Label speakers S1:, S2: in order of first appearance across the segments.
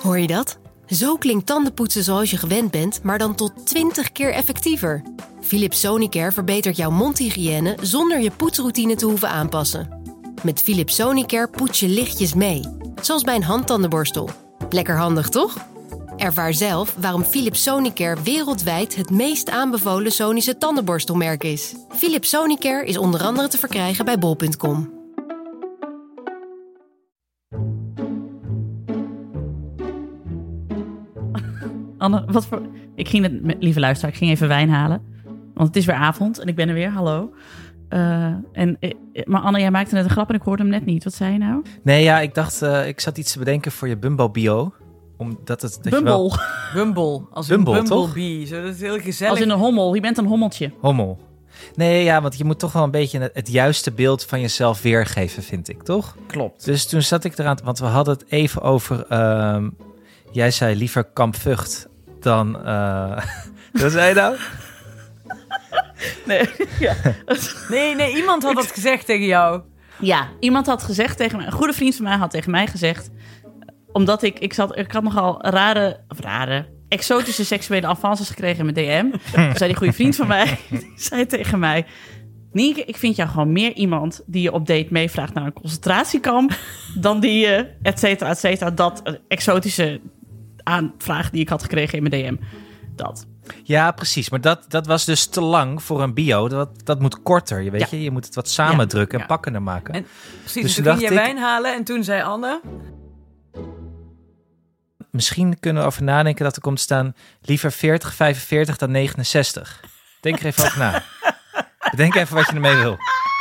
S1: Hoor je dat? Zo klinkt tandenpoetsen zoals je gewend bent, maar dan tot 20 keer effectiever. Philips Sonicare verbetert jouw mondhygiëne zonder je poetsroutine te hoeven aanpassen. Met Philips Sonicare poets je lichtjes mee, zoals bij een handtandenborstel. Lekker handig, toch? Ervaar zelf waarom Philips Sonicare wereldwijd het meest aanbevolen Sonische tandenborstelmerk is. Philips Sonicare is onder andere te verkrijgen bij bol.com.
S2: Anne, lieve luisteraar, ik ging even wijn halen. Want het is weer avond en ik ben er weer, hallo. Maar Anne, jij maakte net een grap en ik hoorde hem net niet. Wat zei je nou?
S3: Nee, ja, ik dacht, ik zat iets te bedenken voor je Bumble-bio. Omdat het...
S2: Bumble.
S4: Bumble. Als
S3: Bumble,
S4: een
S3: toch?
S4: Bumblebee. Zo, dat is heel gezellig.
S2: Als in een hommel. Je bent een hommeltje.
S3: Hommel. Nee, ja, want je moet toch wel een beetje het juiste beeld van jezelf weergeven, vind ik, toch?
S2: Klopt.
S3: Dus toen zat ik eraan, want we hadden het even over... jij zei liever Kamp Vught dan... Wat zei je nou?
S2: Nee, ja.
S4: Nee, iemand had dat gezegd tegen jou.
S2: Ja, iemand had gezegd tegen mij... Een goede vriend van mij had tegen mij gezegd... Omdat ik had nogal rare... exotische seksuele avances gekregen in mijn DM. Toen zei die goede vriend van mij... Die zei tegen mij... Nienke, ik vind jou gewoon meer iemand... die je op date meevraagt naar een concentratiekamp... dan die je, et cetera, dat exotische aanvraag... die ik had gekregen in mijn DM. Dat.
S3: Ja, precies. Maar dat was dus te lang voor een bio. Dat moet korter, je weet je. Je moet het wat samendrukken en pakkender maken.
S4: En, precies,
S3: dus
S4: toen ging je wijn halen en toen zei Anne...
S3: Misschien kunnen we over nadenken dat er komt staan... liever 40, 45 dan 69. Denk er even over na. Bedenk even wat je ermee wil.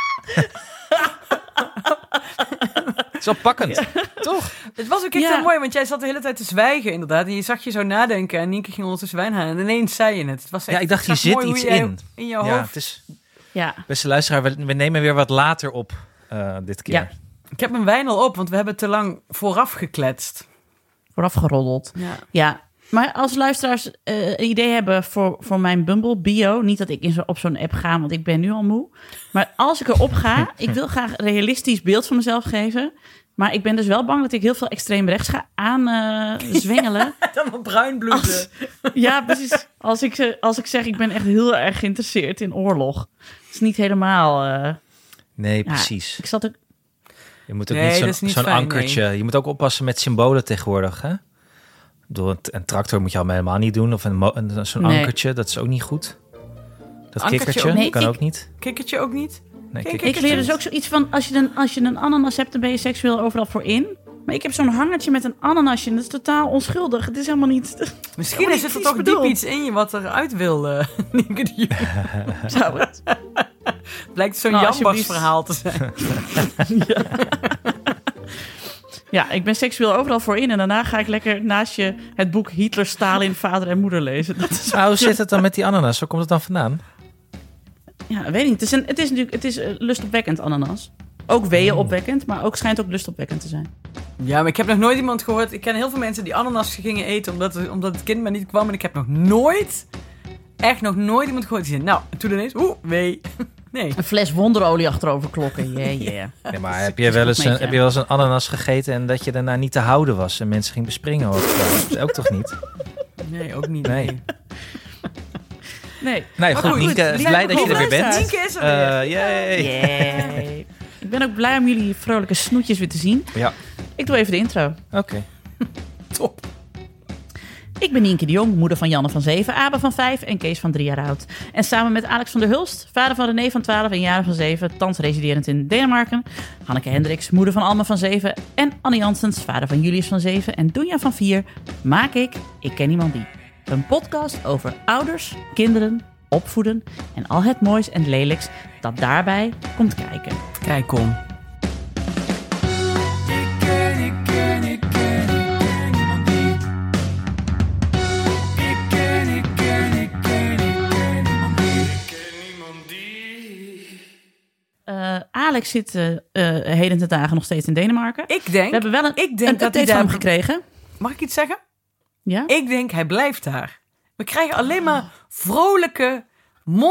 S3: Het is wel pakkend, toch?
S4: Het was ook echt heel mooi, want jij zat de hele tijd te zwijgen inderdaad. En je zag je zo nadenken en Nienke ging ondertussen wijn halen. En ineens zei je het. Het was echt,
S3: ik dacht, hier zit iets in.
S4: In jouw hoofd.
S3: Het is,
S2: ja.
S3: Beste luisteraar, we nemen weer wat later op dit keer.
S2: Ja.
S4: Ik heb mijn wijn al op, want we hebben te lang vooraf gekletst.
S2: Vooraf geroddeld. Ja. Maar als luisteraars een idee hebben voor mijn Bumble bio... niet dat ik op zo'n app ga, want ik ben nu al moe. Maar als ik erop ga, ik wil graag een realistisch beeld van mezelf geven... Maar ik ben dus wel bang dat ik heel veel extreem rechts ga zwengelen.
S4: Dan wel bruin bloeden.
S2: Ja, precies. Als ik zeg, ik ben echt heel erg geïnteresseerd in oorlog. Het is niet helemaal...
S3: Nee, precies.
S2: Ik zat ook...
S3: Je moet ook niet zo'n ankertje... Nee. Je moet ook oppassen met symbolen tegenwoordig, hè? Door een tractor moet je al helemaal niet doen. Of zo'n ankertje, dat is ook niet goed. Dat kikkertje kan ook niet.
S4: Kikkertje ook niet?
S3: Nee,
S2: ik leer dus ook zoiets van... Als je een ananas hebt, dan ben je seksueel overal voor in. Maar ik heb zo'n hangertje met een ananasje... en dat is totaal onschuldig. Het is helemaal niet...
S4: Misschien zit er toch diep iets in je wat eruit wil,
S2: Zou het?
S4: Blijkt zo'n Jambas verhaal te zijn.
S2: Ja, ik ben seksueel overal voor in... en daarna ga ik lekker naast je het boek Hitler, Stalin, Vader en Moeder lezen.
S3: Hoe zit het dan met die ananas? Waar komt het dan vandaan?
S2: Ja, weet niet. Het is lustopwekkend, ananas. Ook weeënopwekkend, maar ook schijnt ook lustopwekkend te zijn. Ja,
S4: maar ik heb nog nooit iemand gehoord... Ik ken heel veel mensen die ananas gingen eten... omdat het kind maar niet kwam. En ik heb nog nooit iemand gehoord die zei... Nou, toen ineens... wee. Nee.
S2: Een fles wonderolie achterover klokken. Yeah.
S3: Nee, maar heb je wel eens een ananas gegeten... en dat je daarna niet te houden was... en mensen ging bespringen? Dat is ook toch niet?
S4: Nee, ook niet.
S3: Nee, goed, Nienke, blij dat je er weer bent.
S4: Nienke is er weer.
S2: Yay. Ik ben ook blij om jullie vrolijke snoetjes weer te zien.
S3: Ja.
S2: Ik doe even de intro.
S3: Oké.
S4: Top.
S2: Ik ben Nienke de Jong, moeder van Janne van 7, Abe van 5 en Kees van 3 jaar oud. En samen met Alex van der Hulst, vader van René van 12 en Jaren van 7, thans residerend in Denemarken. Hanneke Hendricks, moeder van Alma van 7 en Annie Janssens, vader van Julius van 7 en Doenja van 4, maak ik Ken Niemand Die. Een podcast over ouders, kinderen, opvoeden en al het moois en lelijks dat daarbij komt kijken.
S4: Kijk, kom.
S2: Alex zit heden ten dagen nog steeds in Denemarken.
S4: Ik denk,
S2: we hebben wel een update van hem gekregen.
S4: Mag ik iets zeggen?
S2: Ja?
S4: Ik denk, hij blijft daar. We krijgen alleen maar vrolijke,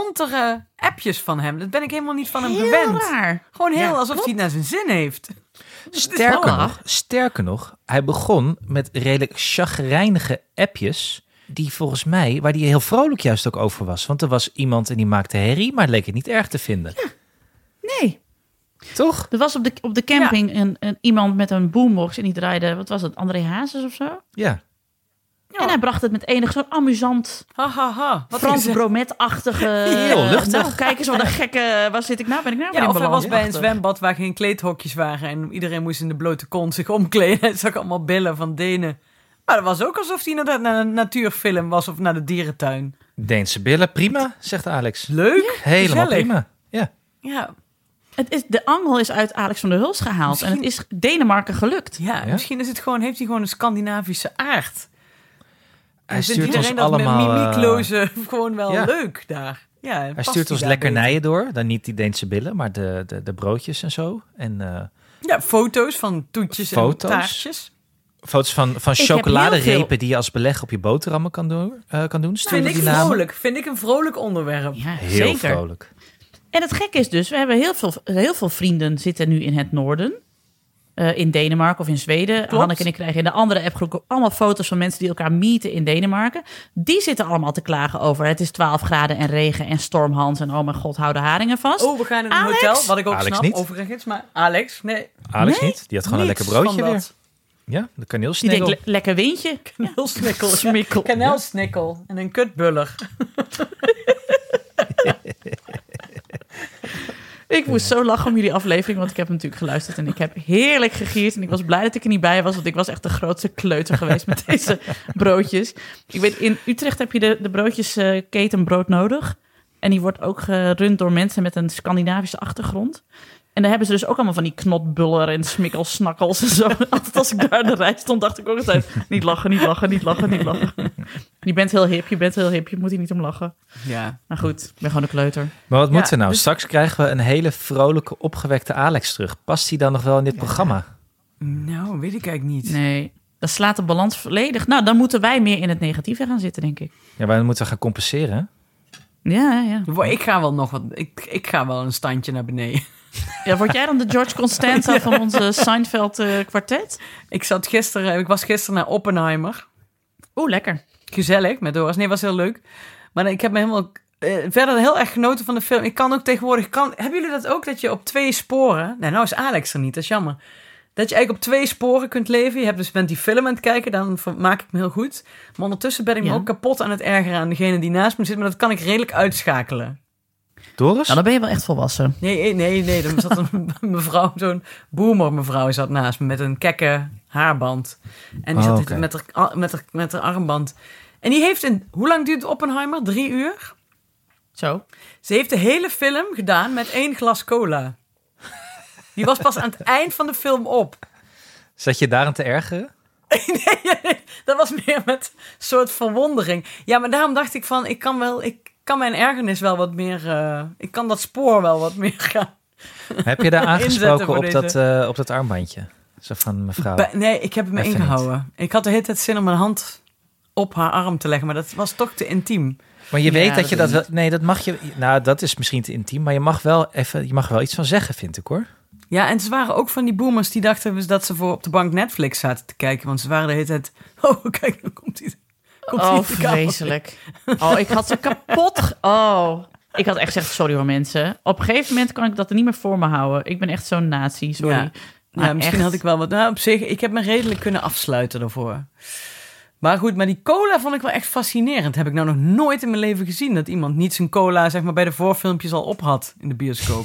S4: montere appjes van hem. Dat ben ik helemaal niet van hem gewend.
S2: Raar.
S4: Gewoon alsof hij het naar zijn zin heeft.
S3: Sterker nog, hij begon met redelijk chagrijnige appjes... die volgens mij, waar die heel vrolijk juist ook over was. Want er was iemand en die maakte herrie, maar het leek het niet erg te vinden.
S2: Ja. Nee.
S3: Toch?
S2: Er was op de camping een iemand met een boombox en die draaide, wat was het, André Hazes of zo?
S3: Ja.
S2: En hij bracht het met enig zo'n amusant, Frans Bromet-achtige...
S3: Heel luchtig.
S2: Nou, kijk eens wat een gekke... Waar zit ik nou? Ben ik nou?
S4: Of hij was bij een zwembad waar geen kleedhokjes waren... en iedereen moest in de blote kont zich omkleden. Het zag allemaal billen van Denen. Maar dat was ook alsof hij naar een natuurfilm was of naar de dierentuin.
S3: Deense billen, prima, zegt Alex.
S4: Leuk.
S3: Ja, helemaal
S4: gezellig.
S3: prima.
S4: Ja.
S2: De angel is uit Alex van der Hulst gehaald. En het is Denemarken gelukt.
S4: Ja, misschien is het gewoon, heeft hij gewoon een Scandinavische aard.
S3: Hij
S4: stuurt
S3: iedereen ons allemaal...
S4: met mimieklozen gewoon wel leuk daar. Ja,
S3: hij stuurt ons lekkernijen door. Dan niet die Deense billen, maar de broodjes en zo. En,
S4: foto's van toetjes en taartjes.
S3: Foto's van chocoladerepen die je als beleg op je boterhammen kan doen.
S4: Vind ik een vrolijk onderwerp.
S2: Ja,
S3: heel
S2: zeker.
S3: vrolijk.
S2: En het gekke is dus, we hebben heel veel vrienden zitten nu in het noorden. In Denemarken of in Zweden.
S4: Klopt.
S2: Hanneke en ik krijgen in de andere appgroep allemaal foto's van mensen die elkaar meeten in Denemarken. Die zitten allemaal te klagen over het is 12 graden en regen en stormhans en oh mijn god, hou de haringen vast.
S4: Oh, we gaan in een hotel, wat ik ook
S3: Alex
S4: snap,
S3: niet.
S4: overigens. Maar Alex, nee.
S3: Alex niet, die had gewoon een lekker broodje weer. Ja, de kaneelsnikkel.
S2: Die denkt, lekker windje.
S4: Kaneelsnikkel.
S2: Smikkel.
S4: Kaneelsnikkel en een kutbuller.
S2: Ik moest zo lachen om jullie aflevering, want ik heb natuurlijk geluisterd en ik heb heerlijk gegierd. En ik was blij dat ik er niet bij was, want ik was echt de grootste kleuter geweest met deze broodjes. Ik weet, in Utrecht heb je de broodjesketen Brood Nodig. En die wordt ook gerund door mensen met een Scandinavische achtergrond. En daar hebben ze dus ook allemaal van die knotbuller en smikkelsnakkels en zo. Altijd als ik daar in de rij stond, dacht ik ook altijd... Niet lachen. Je bent heel hip, je moet hier niet om lachen.
S4: Ja.
S2: Maar goed, ik ben gewoon een kleuter.
S3: Maar wat moet er nou?
S4: Dus...
S3: Straks krijgen we een hele vrolijke, opgewekte Alex terug. Past hij dan nog wel in dit programma?
S4: Nou, weet ik eigenlijk niet.
S2: Nee, dat slaat de balans volledig. Nou, dan moeten wij meer in het negatieve gaan zitten, denk ik.
S3: Ja, wij moeten gaan compenseren, hè?
S2: Ja.
S4: Ik ga wel nog wat... Ik ga wel een standje naar beneden.
S2: Ja, word jij dan de George Costanza van onze Seinfeld kwartet?
S4: Ik was gisteren naar Oppenheimer.
S2: Oeh, lekker.
S4: Gezellig, met Doris. Nee, was heel leuk. Maar ik heb me helemaal... verder heel erg genoten van de film. Ik kan ook tegenwoordig... Hebben jullie dat ook, dat je op 2 sporen... Nou is Alex er niet, dat is jammer. Dat je eigenlijk op 2 sporen kunt leven. Je bent die film aan het kijken, dan maak ik me heel goed. Maar ondertussen ben ik me ook kapot aan het ergeren aan degene die naast me zit. Maar dat kan ik redelijk uitschakelen.
S3: Doris?
S2: Nou, dan ben je wel echt volwassen.
S4: Nee. Dan zat een mevrouw, zo'n boomer mevrouw zat naast me met een kekke haarband. En die zat met haar armband. En die heeft hoe lang duurt Oppenheimer? 3 uur?
S2: Zo.
S4: Ze heeft de hele film gedaan met 1 glas cola. Die was pas aan het eind van de film op.
S3: Zat je daar aan te ergeren?
S4: Nee, dat was meer met een soort verwondering. Ja, maar daarom dacht ik van, ik kan mijn ergernis wel wat meer... ik kan dat spoor wel wat meer gaan.
S3: Heb je daar aangesproken op dat armbandje? Zo van mevrouw.
S4: Nee, ik heb het me ingehouden. Ik had de hele tijd zin om mijn hand op haar arm te leggen, maar dat was toch te intiem.
S3: Maar je weet dat je dat wel... Nee, dat mag je... Nou, dat is misschien te intiem, maar je mag wel iets van zeggen, vind ik, hoor.
S4: Ja, en ze waren ook van die boomers die dachten dat ze voor op de bank Netflix zaten te kijken. Want ze waren de hele tijd... Oh, kijk, dan komt hij.
S2: Vreselijk. Oh, ik had ze kapot... Ik had echt gezegd, sorry hoor mensen. Op een gegeven moment kan ik dat er niet meer voor me houden. Ik ben echt zo'n nazi, sorry.
S4: Ja, misschien echt... had ik wel wat... Nou, op zich, ik heb me redelijk kunnen afsluiten daarvoor. Maar goed, maar die cola vond ik wel echt fascinerend. Heb ik nou nog nooit in mijn leven gezien... dat iemand niet zijn cola zeg maar bij de voorfilmpjes al op had in de bioscoop.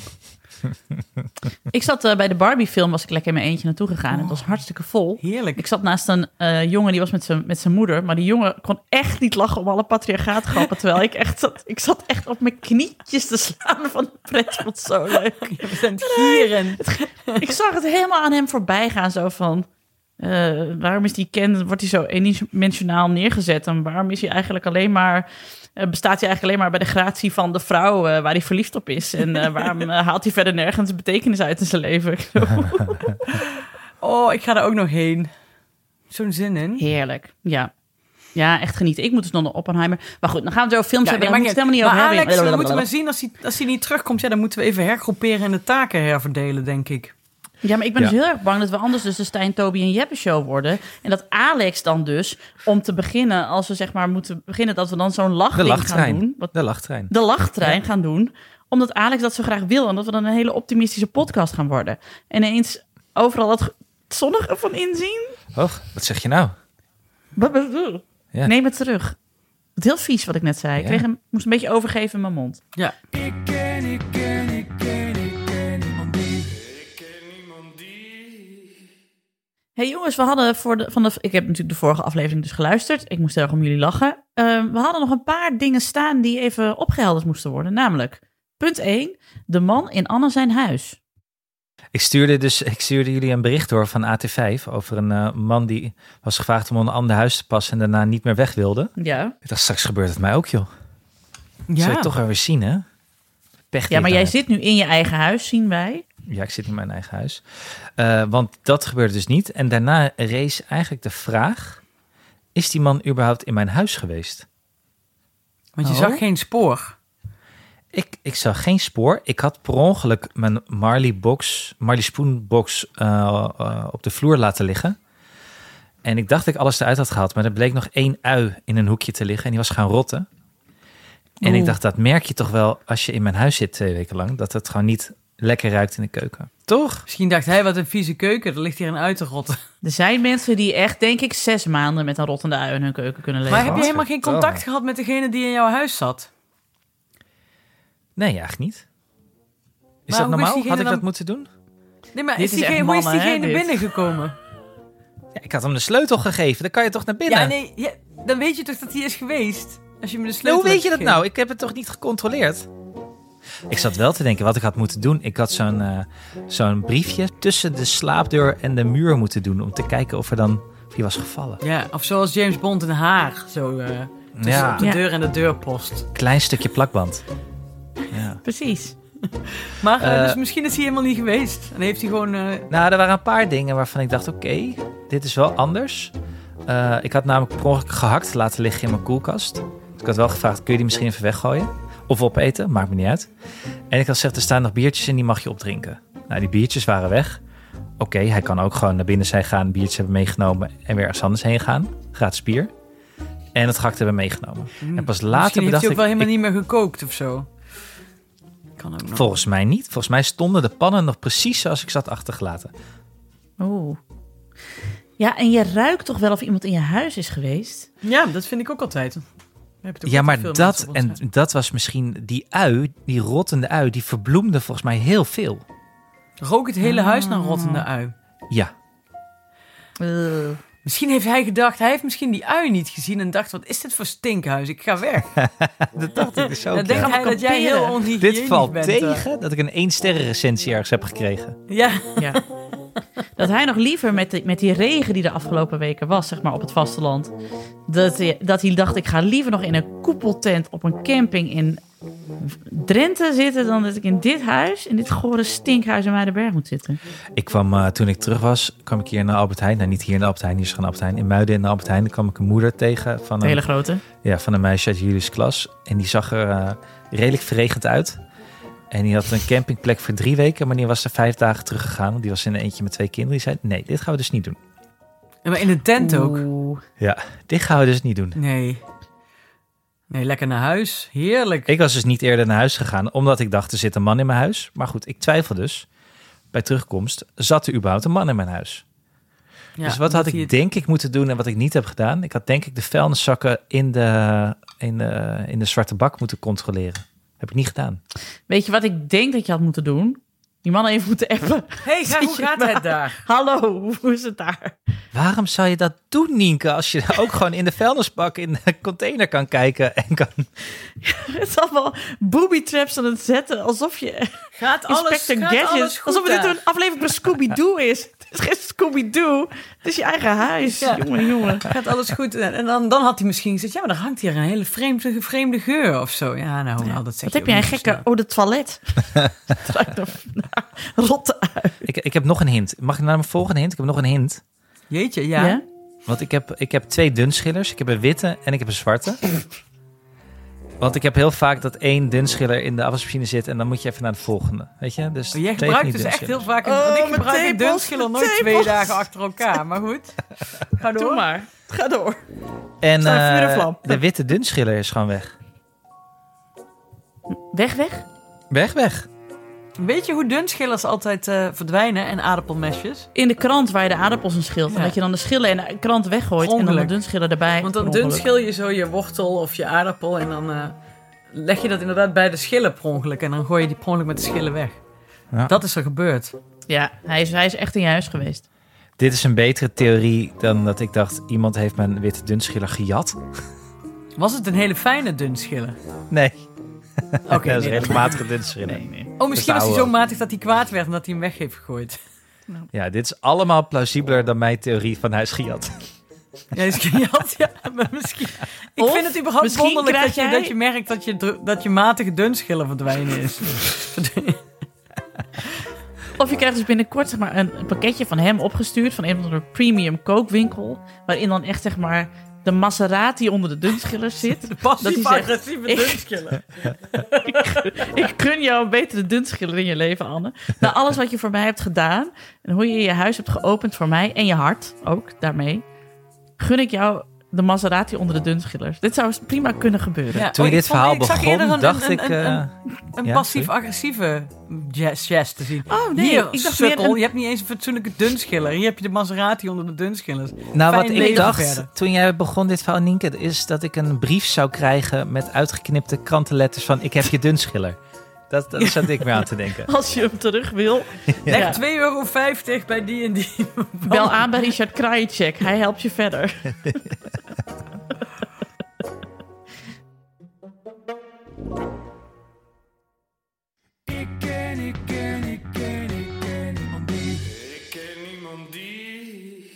S2: Ik zat bij de Barbie-film, was ik lekker in mijn eentje naartoe gegaan. En het was hartstikke vol.
S4: Heerlijk.
S2: Ik zat naast een jongen, die was met zijn moeder. Maar die jongen kon echt niet lachen om alle patriarchaatgrappen. Terwijl ik zat echt op mijn knietjes te slaan van de pret. Ik vond het zo leuk.
S4: Je bent gieren.
S2: Ik zag het helemaal aan hem voorbij gaan. Zo van, waarom is wordt hij zo eendimensionaal neergezet? En waarom is hij eigenlijk bestaat hij eigenlijk alleen maar bij de gratie van de vrouw waar hij verliefd op is? En waarom haalt hij verder nergens betekenis uit in zijn leven?
S4: Ik ga daar ook nog heen. Zo'n zin in.
S2: Heerlijk, ja. Ja, echt genieten. Ik moet dus nog naar Oppenheimer. Maar goed, dan gaan we zo films hebben. Daar moeten we het helemaal niet over hebben.
S4: We moeten maar zien als hij niet terugkomt. Ja, dan moeten we even hergroeperen en de taken herverdelen, denk ik.
S2: Ja, maar ik ben dus heel erg bang dat we anders dus de Stijn, Toby en Jeppe show worden. En dat Alex dan dus, om te beginnen, als we zeg maar moeten beginnen, dat we dan zo'n lachding gaan doen.
S3: De
S2: lachttrein gaan doen. Omdat Alex dat zo graag wil. En dat we dan een hele optimistische podcast gaan worden. En ineens overal dat zonnige van inzien.
S3: Oh, wat zeg je nou?
S2: Ja. Neem het terug. Het heel vies wat ik net zei.
S3: Ja.
S2: Ik moest een beetje overgeven in mijn mond.
S4: Ja.
S5: Ik ken niemand die.
S2: Hey jongens, we hadden ik heb natuurlijk de vorige aflevering dus geluisterd. Ik moest heel erg om jullie lachen. We hadden nog een paar dingen staan die even opgehelderd moesten worden. Namelijk, punt 1, de man in Anne zijn huis.
S3: Ik stuurde jullie een bericht door van AT5 over een man die was gevraagd om een ander huis te passen en daarna niet meer weg wilde.
S2: Ja.
S3: Ik dacht, straks gebeurt het mij ook, joh. Dat zou je toch wel weer zien, hè? Pech.
S2: Ja, maar jij zit nu in je eigen huis, zien wij.
S3: Ja, ik zit in mijn eigen huis. Want dat gebeurde dus niet. En daarna rees eigenlijk de vraag, is die man überhaupt in mijn huis geweest?
S4: Want je zag geen spoor.
S3: Ik zag geen spoor. Ik had per ongeluk mijn Marley Spoon box op de vloer laten liggen. En ik dacht dat ik alles eruit had gehaald. Maar er bleek nog 1 ui in een hoekje te liggen. En die was gaan rotten. En ik dacht, dat merk je toch wel als je in mijn huis zit 2 weken lang. Dat het gewoon niet lekker ruikt in de keuken. Toch?
S4: Misschien dacht hij, wat een vieze keuken. Er ligt hier een ui te rotten.
S2: Er zijn mensen die echt, denk ik, 6 maanden met een rottende ui in hun keuken kunnen leven.
S4: Maar heb je helemaal geen contact gehad met degene die in jouw huis zat?
S3: Nee, eigenlijk niet. Is
S4: Maar
S3: dat normaal? Had ik
S4: dan
S3: dat moeten doen?
S4: Nee, maar
S2: Dit is echt
S4: hoe is
S2: mannen,
S4: diegene
S2: hè, dit?
S4: binnengekomen?
S3: Ja, ik had hem de sleutel gegeven. Dan kan je toch naar binnen?
S4: Ja, nee, dan weet je toch dat hij is geweest? Als je me de sleutel
S3: Hoe weet
S4: hebt
S3: je dat
S4: gegeven.
S3: nou? Ik heb het toch niet gecontroleerd? Ik zat wel te denken wat ik had moeten doen. Ik had zo'n briefje tussen de slaapdeur en de muur moeten doen om te kijken of hij was gevallen.
S4: Ja, of zoals James Bond in Haar. Zo tussen op de deur en de deurpost.
S3: Klein stukje plakband. Ja.
S2: Precies.
S4: Maar dus misschien is hij helemaal niet geweest. En heeft hij gewoon...
S3: Nou, er waren een paar dingen waarvan ik dacht, oké, dit is wel anders. Ik had namelijk per ongeluk gehakt laten liggen in mijn koelkast. Dus ik had wel gevraagd, kun je die misschien even weggooien? Of opeten, maakt me niet uit. En ik had gezegd, er staan nog biertjes in, die mag je opdrinken. Nou, die biertjes waren weg. Oké, hij kan ook gewoon naar binnen zijn gaan, biertjes hebben meegenomen en weer ergens anders heen gaan. Gratis bier. En het gehakt hebben meegenomen. En pas later
S4: misschien heeft
S3: bedacht
S4: hij ook wel
S3: ik...
S4: helemaal niet meer gekookt of zo. Kan ook nog.
S3: Volgens mij niet. Volgens mij stonden de pannen nog precies zoals ik zat achtergelaten.
S2: Oeh. Ja, en je ruikt toch wel of iemand in je huis is geweest?
S4: Ja, dat vind ik ook altijd.
S3: Ja, maar dat was misschien die ui, die rottende ui, die verbloemde volgens mij heel veel.
S4: Rook het hele huis naar rottende ui?
S3: Ja.
S4: Misschien heeft hij gedacht, hij heeft misschien die ui niet gezien en dacht, wat is dit voor stinkhuis? Ik ga weg.
S3: Dat dacht ik dus ook.
S4: Dan denkt hij dat jij heel onhygiënisch bent.
S3: Dit valt tegen dat ik een 1-sterren recensie ergens heb gekregen.
S4: Ja.
S2: Dat hij nog liever met die regen die de afgelopen weken was, zeg maar, op het vasteland. Dat hij dacht, ik ga liever nog in een koepeltent op een camping in Drenthe zitten dan dat ik in dit huis, in dit gore stinkhuis in Muidenberg moet zitten.
S3: Ik kwam, toen ik terug was, kwam ik hier naar Albert Heijn. Nou, niet hier in de Albert Heijn, hier is gewoon Albert Heijn. In Muiden in de Albert Heijn, daar kwam ik een moeder tegen. Van
S2: een hele grote?
S3: Ja, van een meisje uit Julius' klas. En die zag er redelijk verregend uit. En die had een campingplek voor 3 weken, maar die was er 5 dagen teruggegaan. Want die was in een eentje met 2 kinderen. Die zei, nee, dit gaan we dus niet doen.
S4: Maar in een tent ook?
S3: Ja, dit gaan we dus niet doen.
S4: Nee, lekker naar huis. Heerlijk.
S3: Ik was dus niet eerder naar huis gegaan, omdat ik dacht, er zit een man in mijn huis. Maar goed, ik twijfel dus. Bij terugkomst zat er überhaupt een man in mijn huis. Ja, dus wat had ik denk ik moeten doen en wat ik niet heb gedaan? Ik had denk ik de vuilniszakken in de zwarte bak moeten controleren. Heb ik niet gedaan.
S2: Weet je wat ik denk dat je had moeten doen? Die mannen even moeten appen.
S4: Hey, hoe gaat het daar?
S2: Hallo, hoe is het daar?
S3: Waarom zou je dat doen, Nienke? Als je ook gewoon in de vuilnisbak in de container kan kijken en kan...
S2: Ja, het is allemaal booby traps aan het zetten. Alsof je...
S4: Gaat alles goed
S2: alsof dit een aflevering van Scooby-Doo is. Het is geen Scooby-Doo. Het is je eigen huis. Ja. Jongen.
S4: Gaat alles goed? En dan had hij misschien gezegd... Ja, maar er hangt hier een hele vreemde geur of zo. Ja, nou dat zeg
S2: wat
S4: je
S2: heb jij een gekke... Oh, de toilet. Rotte uit.
S3: Ik heb nog een hint. Mag ik naar mijn volgende hint? Ik heb nog een hint.
S4: Jeetje, ja.
S3: Want ik heb 2 dunschillers. Ik heb een witte en ik heb een zwarte. Want ik heb heel vaak dat 1 dunschiller in de afwasmachine zit en dan moet je even naar de volgende. Weet je? Dus
S4: jij gebruikt dus echt heel vaak ik gebruik een dunschiller nooit 2 dagen achter elkaar. Maar goed, ga door.
S2: Doe maar. Ga door.
S3: En de witte dunschiller is gewoon weg. Weg.
S4: Weet je hoe dunschillers altijd verdwijnen en aardappelmesjes?
S2: In de krant waar je de aardappels in schilt. En dat je dan de schillen in de krant weggooit en dan de dunschiller erbij.
S4: Want dan dunschil je zo je wortel of je aardappel en dan leg je dat inderdaad bij de schillen per ongeluk. En dan gooi je die per ongeluk met de schillen weg. Ja. Dat is er gebeurd.
S2: Ja, hij is echt in je huis geweest.
S3: Dit is een betere theorie dan dat ik dacht, iemand heeft mijn witte dunschiller gejat.
S4: Was het een hele fijne dunschiller?
S3: Nee.
S4: Okay,
S3: dat is een hele matige dunschiller.
S4: Nee. Oh, misschien was hij zo matig dat hij kwaad werd en dat hij hem weg heeft gegooid.
S3: Ja, dit is allemaal plausibeler dan mijn theorie van hij is gejat.
S4: Ja, hij is gejat, ja. Maar misschien... Ik vind het überhaupt wonderlijk dat je merkt dat je matige dunschiller verdwijnen is.
S2: Of je krijgt dus binnenkort zeg maar, een pakketje van hem opgestuurd van een of andere premium kookwinkel, waarin dan echt zeg maar de Maserati onder de dunschillers zit.
S4: De passief-agressieve dunschiller.
S2: Ik gun jou een betere dunschiller in je leven, Anne. Na alles wat je voor mij hebt gedaan en hoe je je huis hebt geopend voor mij en je hart ook daarmee, gun ik jou de Maserati onder de dunschillers. Dit zou prima kunnen gebeuren.
S3: Ja, toen je dit verhaal begon, dacht ik...
S4: Een passief-agressieve jazz te zien.
S2: Oh nee,
S4: hier,
S2: ik dacht
S4: sukkel, je hebt niet eens een fatsoenlijke dunschiller. Hier heb je de Maserati onder de dunschillers.
S3: Nou, wat ik dacht toen jij begon dit verhaal, Nienke, is dat ik een brief zou krijgen met uitgeknipte krantenletters van ik heb je dunschiller. Dat zat ik meer aan te denken.
S2: Als je hem terug wil.
S4: Leg €2,50 bij die en die.
S2: Bel aan bij Richard Krajicek. Hij helpt je verder.
S5: Ik ken niemand die.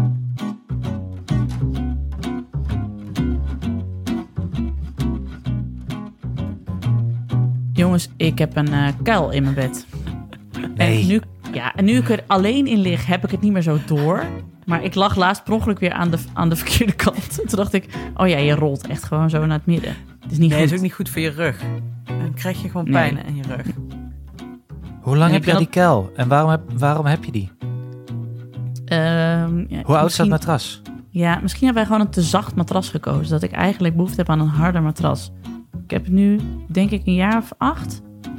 S2: Jongens, ik heb een kuil in mijn bed.
S3: Nee.
S2: En nu ik er alleen in lig, heb ik het niet meer zo door. Maar ik lag laatst per ongeluk weer aan de verkeerde kant. Toen dacht ik, oh ja, je rolt echt gewoon zo naar het midden. Het is niet goed.
S4: Het is ook niet goed voor je rug. Dan krijg je gewoon pijn in je rug.
S3: Hoe lang heb je die kuil? En waarom heb je die? Hoe oud is dat matras?
S2: Ja, misschien hebben wij gewoon een te zacht matras gekozen. Dat ik eigenlijk behoefte heb aan een harder matras. Ik heb nu, denk ik, een jaar of 8.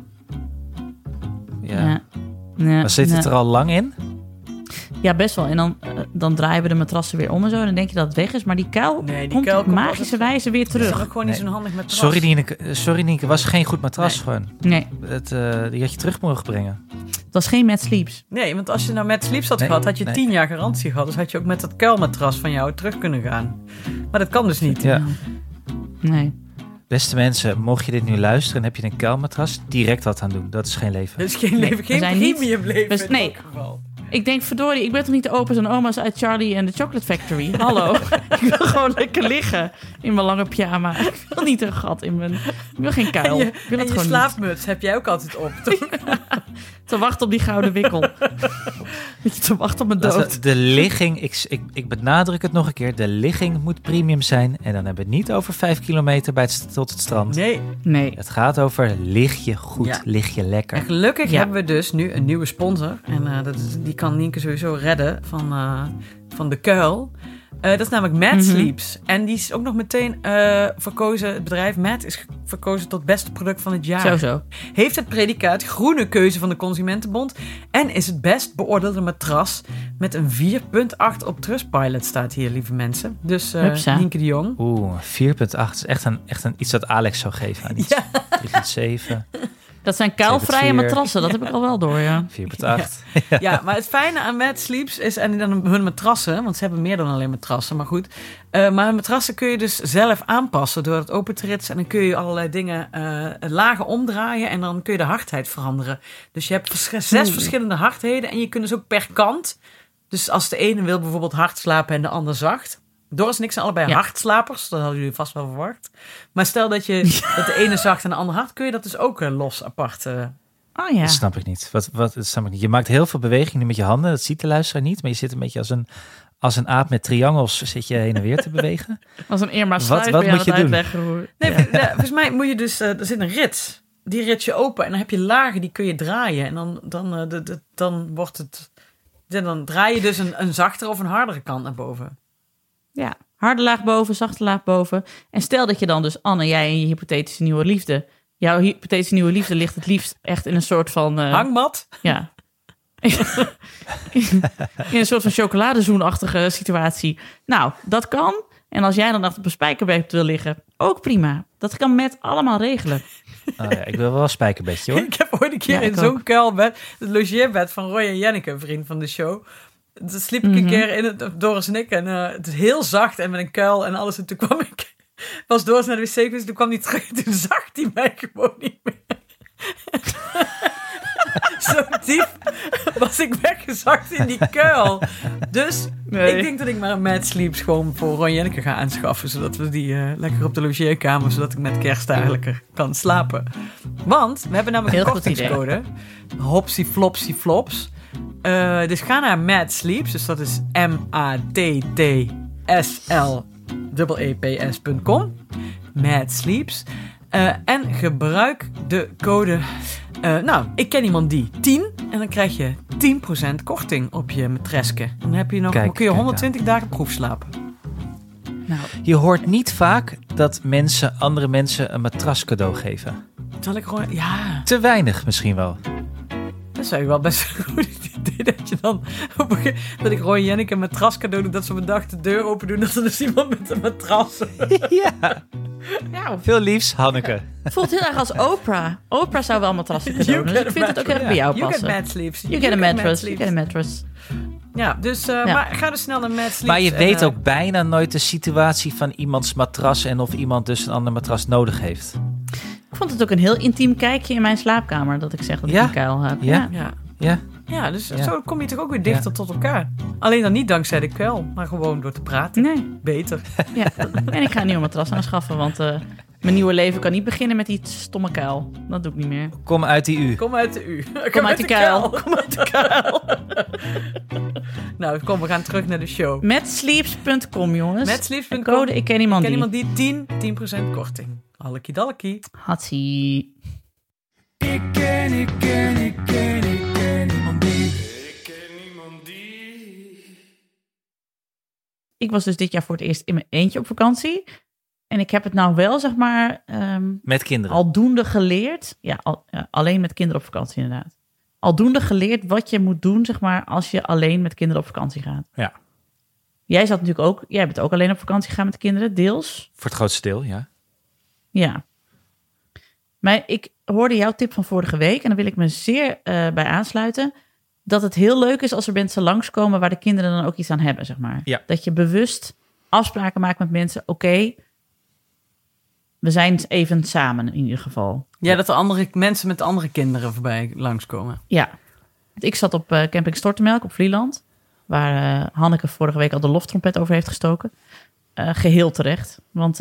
S3: Ja. Maar zit het er al lang in?
S2: Ja, best wel. En dan draaien we de matrassen weer om en zo. En dan denk je dat het weg is. Maar die kuil komt op magische wijze weer terug.
S4: Dat is ook gewoon niet zo'n handig matras.
S3: Sorry Nienke, was geen goed matras gewoon.
S2: Nee.
S3: Die had je terug mogen brengen.
S2: Het was geen Mad Sleeps.
S4: Nee, want als je nou Mad Sleeps had gehad, had je 10 jaar garantie gehad. Dus had je ook met dat kuilmatras van jou terug kunnen gaan. Maar dat kan dus niet.
S3: Ja.
S2: Nee.
S3: Beste mensen, mocht je dit nu luisteren en heb je een kuilmatras, direct wat aan doen. Dat is geen leven.
S4: Dat is geen leven, geen premium leven in elk geval.
S2: Ik denk, verdorie, ik ben toch niet de opa's en oma's uit Charlie and the Chocolate Factory? Hallo. Ik wil gewoon lekker liggen in mijn lange pyjama. Ik wil niet een gat in mijn... Ik wil geen kuil.
S4: En je slaapmuts heb jij ook altijd op, toch?
S2: Te wachten op die gouden wikkel. Te wachten op mijn dood.
S3: De ligging, ik benadruk het nog een keer. De ligging moet premium zijn. En dan hebben we het niet over 5 kilometer tot het strand.
S4: Nee.
S3: Het gaat over lig je goed, lig je lekker.
S4: En gelukkig hebben we dus nu een nieuwe sponsor. En die kan Nienke sowieso redden van de kuil. Dat is namelijk Mad Sleeps. En die is ook nog meteen verkozen. Het bedrijf Mad is verkozen tot beste product van het jaar.
S2: Zo.
S4: Heeft het predicaat groene keuze van de Consumentenbond. En is het best beoordeelde matras met een 4,8 op Trustpilot staat hier, lieve mensen. Dus Nienke de Jong.
S3: 4,8 is echt een iets dat Alex zou geven aan iets. 3,7.
S2: Dat zijn kuilvrije matrassen, dat heb ik al wel door, ja.
S3: 4,8.
S4: Ja, maar het fijne aan Mad Sleeps is, en dan hun matrassen, want ze hebben meer dan alleen matrassen, maar goed. Maar hun matrassen kun je dus zelf aanpassen door het open te ritsen. En dan kun je allerlei dingen lagen omdraaien en dan kun je de hardheid veranderen. Dus je hebt 6 verschillende hardheden en je kunt dus ook per kant. Dus als de ene wil bijvoorbeeld hard slapen en de ander zacht. Doris en ik zijn allebei hardslapers. Dat hadden jullie vast wel verwacht. Maar stel dat de ene zacht en de ander hard, kun je dat dus ook los apart.
S2: Oh ja.
S3: Dat snap ik niet. Dat snap ik niet. Je maakt heel veel bewegingen met je handen. Dat ziet de luisteraar niet. Maar je zit een beetje als een aap met triangels zit je heen en weer te bewegen.
S2: Als een Irma Sluis
S3: wat moet je doen?
S4: Volgens mij moet je dus... er zit een rits. Die rits je open en dan heb je lagen, die kun je draaien. En dan wordt het... Dan draai je dus een zachtere of een hardere kant naar boven.
S2: Ja, harde laag boven, zachte laag boven. En stel dat je dan dus, Anne, jij en je hypothetische nieuwe liefde... Jouw hypothetische nieuwe liefde ligt het liefst echt in een soort van...
S4: hangmat?
S2: Ja. In een soort van chocoladezoenachtige situatie. Nou, dat kan. En als jij dan nog op een spijkerbed wil liggen, ook prima. Dat kan Matt allemaal regelen.
S3: Oh ja, ik wil wel een spijkerbedje, hoor.
S4: Ik heb ooit een keer in zo'n kuilbed, het logeerbed van Roy en Janneke, een vriend van de show. Toen sliep ik een keer in het, Doris en ik, en het is heel zacht en met een kuil en alles. En toen kwam ik, was Doris naar de wc geweest, toen kwam hij terug en toen zag hij mij gewoon niet meer. Zo diep was ik weggezakt in die kuil. Dus ik denk dat ik maar een Mad Sleeps gewoon voor Ron Jenneke ga aanschaffen. Zodat we die lekker op de logeerkamer, zodat ik met kerst eigenlijk kan slapen. Want we hebben namelijk een kortingscode. Hopsy Flopsy Flops. Dus ga naar Mad Sleeps. Dus dat is MATTSLEEPS.com. Mad Sleeps. En gebruik de code... ik ken iemand die 10. En dan krijg je 10% korting op je matreske. Dan heb je nog, kun je 120 dagen proefslapen.
S2: Nou,
S3: je hoort niet vaak dat andere mensen een matras cadeau geven.
S4: Zal ik gewoon... Ja.
S3: Te weinig misschien wel.
S4: Dat zou je wel best een goed idee dat je dan... dat ik Roy en Jenneke een matras cadeau doe, dat ze op een dag de deur open doen, dat er dus iemand met een matras...
S3: Ja.
S2: Ja,
S3: veel liefs, Hanneke.
S2: Het voelt heel erg als Oprah. Oprah zou wel matrassen cadeau doen. Dus ik vind het ook echt bij jou passen.
S4: You get Mad Sleeps.
S2: You get a mattress. You get a mattress.
S4: Ja, dus maar ga dus snel naar Mad Sleeps.
S3: Maar je weet ook bijna nooit de situatie van iemands matras en of iemand dus een ander matras nodig heeft.
S2: Ik vond het ook een heel intiem kijkje in mijn slaapkamer dat ik zeg dat ik een kuil heb.
S4: Ja, dus zo kom je toch ook weer dichter tot elkaar. Alleen dan niet dankzij de kuil, maar gewoon door te praten.
S2: Nee.
S4: Beter.
S2: Ja. En ik ga een nieuwe matras aanschaffen, want mijn nieuwe leven kan niet beginnen met die stomme kuil. Dat doe ik niet meer.
S3: Kom uit die U.
S4: Kom uit de U.
S2: Kom uit de kuil.
S4: Kom uit de kuil. Nou, kom, we gaan terug naar de show.
S2: Matsleeps.com, jongens.
S4: Matsleeps.com.
S2: Code ik ken iemand
S4: die 10% korting. Hallekie dallekie.
S2: Hatsie.
S5: Ik ken iemand die. Ik ken iemand die.
S2: Ik was dus dit jaar voor het eerst in mijn eentje op vakantie. En ik heb het nou wel, zeg maar...
S3: met kinderen.
S2: Aldoende geleerd. Ja, alleen met kinderen op vakantie inderdaad. Aldoende geleerd wat je moet doen, zeg maar, als je alleen met kinderen op vakantie gaat.
S3: Ja.
S2: Jij bent ook alleen op vakantie gegaan met de kinderen, deels.
S3: Voor het grootste deel, ja.
S2: Ja. Maar ik hoorde jouw tip van vorige week en daar wil ik me zeer bij aansluiten. Dat het heel leuk is als er mensen langskomen waar de kinderen dan ook iets aan hebben, zeg maar.
S3: Ja.
S2: Dat je bewust afspraken maakt met mensen. Oké, we zijn even samen in ieder geval.
S4: Ja, dat er mensen met andere kinderen voorbij langskomen.
S2: Ja. Ik zat op camping Stortemelk op Vlieland. Waar Hanneke vorige week al de loftrompet over heeft gestoken. Geheel terecht. Want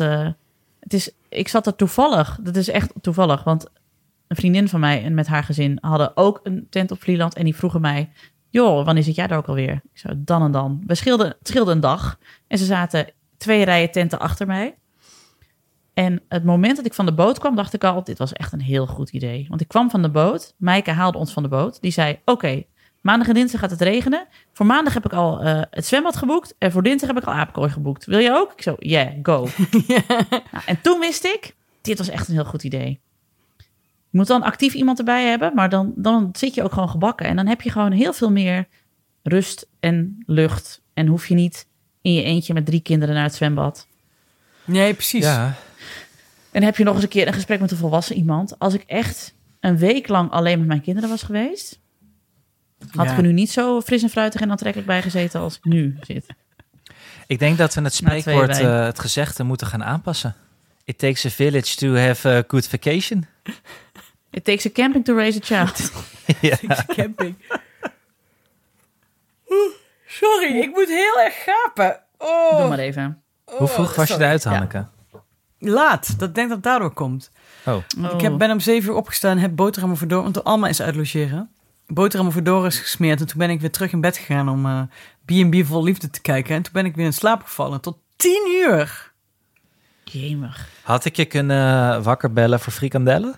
S2: ik zat er toevallig. Dat is echt toevallig. Want een vriendin van mij en met haar gezin hadden ook een tent op Vlieland. En die vroegen mij, joh, wanneer zit jij daar ook alweer? Ik zei, dan en dan. Het scheelde een dag. En ze zaten 2 rijen tenten achter mij. En het moment dat ik van de boot kwam, dacht ik al, dit was echt een heel goed idee. Want ik kwam van de boot. Maaike haalde ons van de boot. Die zei, oké, maandag en dinsdag gaat het regenen. Voor maandag heb ik al het zwembad geboekt. En voor dinsdag heb ik al aapkooi geboekt. Wil je ook? Ik zo, yeah, go. Nou, en toen wist ik, dit was echt een heel goed idee. Je moet dan actief iemand erbij hebben. Maar dan zit je ook gewoon gebakken. En dan heb je gewoon heel veel meer rust en lucht. En hoef je niet in je eentje met 3 kinderen naar het zwembad.
S4: Nee, precies.
S3: Ja.
S2: En heb je nog eens een keer een gesprek met een volwassen iemand. Als ik echt een week lang alleen met mijn kinderen was geweest, had ik er nu niet zo fris en fruitig en aantrekkelijk bij gezeten als ik nu zit.
S3: Ik denk dat we het spreekwoord, het gezegde, moeten gaan aanpassen. It takes a village to have a good vacation.
S2: It takes a camping to raise a child.
S3: Ja.
S4: Camping. Sorry, ik moet heel erg gapen. Oh.
S2: Doe maar even.
S3: Hoe vroeg was je eruit, Hanneke?
S4: Ja. Laat. Dat denk dat het daardoor komt.
S3: Oh.
S4: Ik ben om 7 uur opgestaan en heb boterhammen voor Doris, want Alma is uit logeren. Boterhammen voor Doris gesmeerd en toen ben ik weer terug in bed gegaan om B&B Vol Liefde te kijken. En toen ben ik weer in slaap gevallen. Tot 10 uur.
S2: Jemig.
S3: Had ik je kunnen wakker bellen voor frikandellen?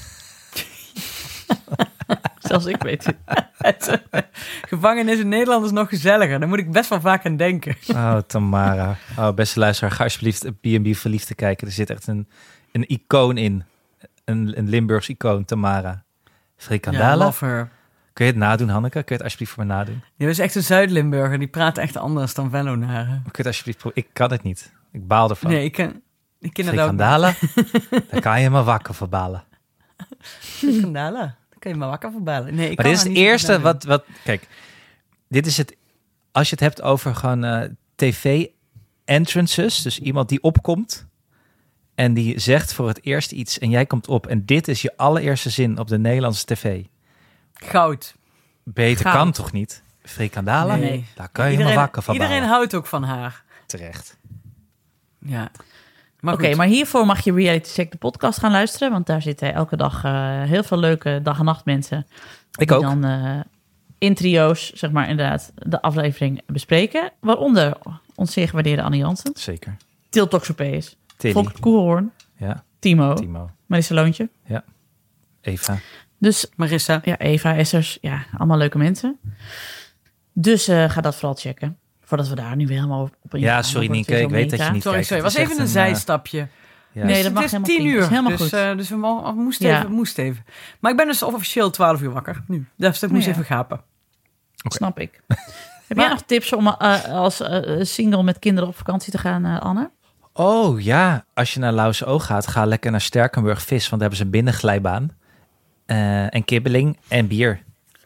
S2: Zelfs ik weet het.
S4: Gevangenis in Nederland is nog gezelliger. Daar moet ik best wel vaak aan denken.
S3: Oh, Tamara. Oh, beste luisteraar, ga alsjeblieft B&B Vol Liefde kijken. Er zit echt een icoon in. Een Limburgs icoon, Tamara. Frikandellen.
S4: Ja, love her.
S3: Kun je het nadoen, Hanneke? Kun je het alsjeblieft voor me nadoen?
S4: Die is echt een Zuid-Limburger. Die praat echt anders dan Vellonaren.
S3: Kun je het alsjeblieft... Ik kan het niet. Ik baal ervan.
S4: Nee, ik ken het ook
S3: Frikandellen? Daar kan je me wakker voor balen.
S4: Frikandellen? Daar kan je me wakker voor balen. Nee,
S3: maar dit is het eerste wat... Kijk, dit is het... Als je het hebt over gewoon tv-entrances, dus iemand die opkomt en die zegt voor het eerst iets en jij komt op en dit is je allereerste zin op de Nederlandse tv.
S4: Goud.
S3: Beter
S4: Goud.
S3: Kan toch niet? Frikandellen?
S4: Nee.
S3: Daar kan je me wakker van
S4: Iedereen
S3: balen.
S4: houdt ook van haar.
S3: Terecht.
S4: Ja.
S2: Oké, maar hiervoor mag je Reality Check de podcast gaan luisteren. Want daar zitten elke dag heel veel leuke dag- en nachtmensen.
S3: Ik
S2: die
S3: ook.
S2: dan in trio's, zeg maar inderdaad, de aflevering bespreken. Waaronder ons zeer gewaardeerde Annie Jansen.
S3: Zeker.
S2: Til Toxopeus.
S3: Tilly.
S2: Volker Koelhoorn.
S3: Ja,
S2: Timo.
S3: Timo.
S2: Marissa Loontje.
S3: Eva.
S2: Dus
S4: Marissa.
S2: ja, Eva, Essers. Ja, allemaal leuke mensen. Dus ga dat vooral checken. Voordat we daar nu weer helemaal op in
S3: Ja,
S2: gaan.
S3: sorry
S2: Dan wordt
S3: Nienke,
S2: het
S3: ik
S2: weer
S3: weet dat je
S2: zo
S3: niet
S4: Sorry,
S3: kijkt.
S4: het was
S3: Het is
S4: even een
S3: echt
S4: zijstapje.
S3: ja.
S2: Nee, dat mag
S4: het is
S2: helemaal
S4: 10
S2: prima.
S4: uur.
S2: Dat is helemaal
S4: dus,
S2: goed.
S4: dus we
S2: Ja.
S4: moest even. Maar ik ben dus officieel 12 uur wakker nu. Dus ik moest
S2: Ja.
S4: even gapen.
S2: Snap ik. Heb jij nog tips om als single met kinderen op vakantie te gaan, Anne?
S3: Oh ja, als je naar Lauwse Oog gaat, ga lekker naar Sterkenburg Vis, want daar hebben ze een binnenglijbaan. En kibbeling en bier.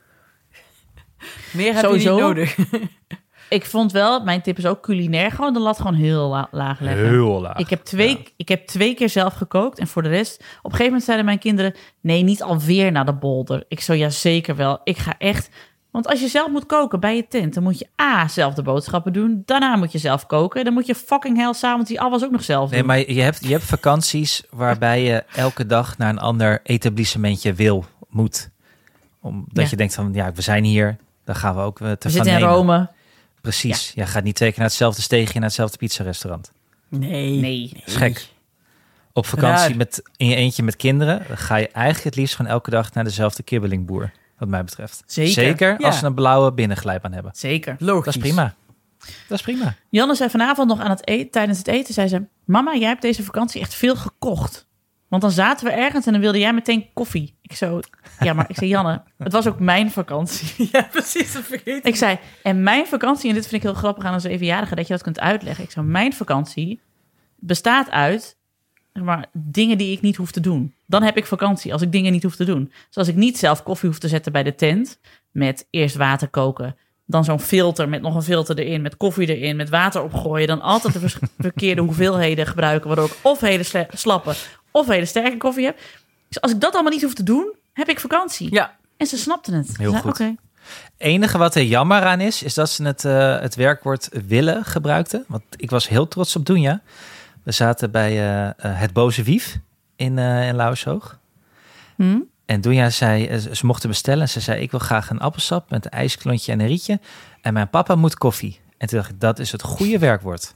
S4: Meer heb je
S2: Sowieso.
S4: niet nodig.
S2: Ik vond wel, mijn tip is ook culinair, gewoon de lat gewoon heel laag leggen.
S3: Heel laag.
S2: Ik heb 2 keer zelf gekookt en voor de rest... Op een gegeven moment zeiden mijn kinderen... Nee, niet alweer naar de bolder. Ik zo, ja zeker wel. Ik ga echt... Want als je zelf moet koken bij je tent... dan moet je zelf de boodschappen doen. Daarna moet je zelf koken. Dan moet je fucking hell s'avonds die afwas ook nog zelf doen.
S3: Nee, maar je hebt vakanties waarbij je elke dag naar een ander etablissementje moet. Omdat je denkt van, ja, we zijn hier. Dan gaan we ook te
S2: we
S3: van
S2: zitten in
S3: nemen.
S2: Rome.
S3: Precies. Jij gaat niet 2 keer naar hetzelfde steegje, naar hetzelfde pizzarestaurant.
S4: Nee.
S3: Dat is gek. Op vakantie
S4: Raar.
S3: in je eentje met kinderen, dan ga je eigenlijk het liefst gewoon elke dag naar dezelfde kibbelingboer. Wat mij betreft.
S2: Zeker.
S3: als
S4: Ja.
S3: ze een blauwe binnenglijbaan hebben.
S2: Zeker.
S4: Logisch.
S3: Dat is prima. Dat is prima.
S2: Janne zei vanavond nog tijdens het eten, zei ze... Mama, jij hebt deze vakantie echt veel gekocht. Want dan zaten we ergens en dan wilde jij meteen koffie. Ik zei, Janne, het was ook mijn vakantie.
S4: Ja, precies. Dat vergeet ik.
S2: Ik zei, en mijn vakantie, en dit vind ik heel grappig aan een 7-jarige, dat je dat kunt uitleggen. Ik zei, mijn vakantie bestaat uit dingen die ik niet hoef te doen. Dan heb ik vakantie, als ik dingen niet hoef te doen. Dus als ik niet zelf koffie hoef te zetten bij de tent, met eerst water koken, dan zo'n filter met nog een filter erin, met koffie erin, met water opgooien, dan altijd de verkeerde hoeveelheden gebruiken, waardoor ik of hele slappe of hele sterke koffie heb. Dus als ik dat allemaal niet hoef te doen, heb ik vakantie.
S4: Ja.
S2: En ze snapten het.
S3: Heel
S2: Ze
S3: goed.
S2: Oké.
S3: Enige wat er jammer aan is dat ze het werkwoord willen gebruikten. Want ik was heel trots op Doenja. We zaten bij het Boze Wief in Lauwershoog. En Doenja zei, ze mochten bestellen. Ze zei, ik wil graag een appelsap met een ijsklontje en een rietje. En mijn papa moet koffie. En toen dacht ik, dat is het goede werkwoord.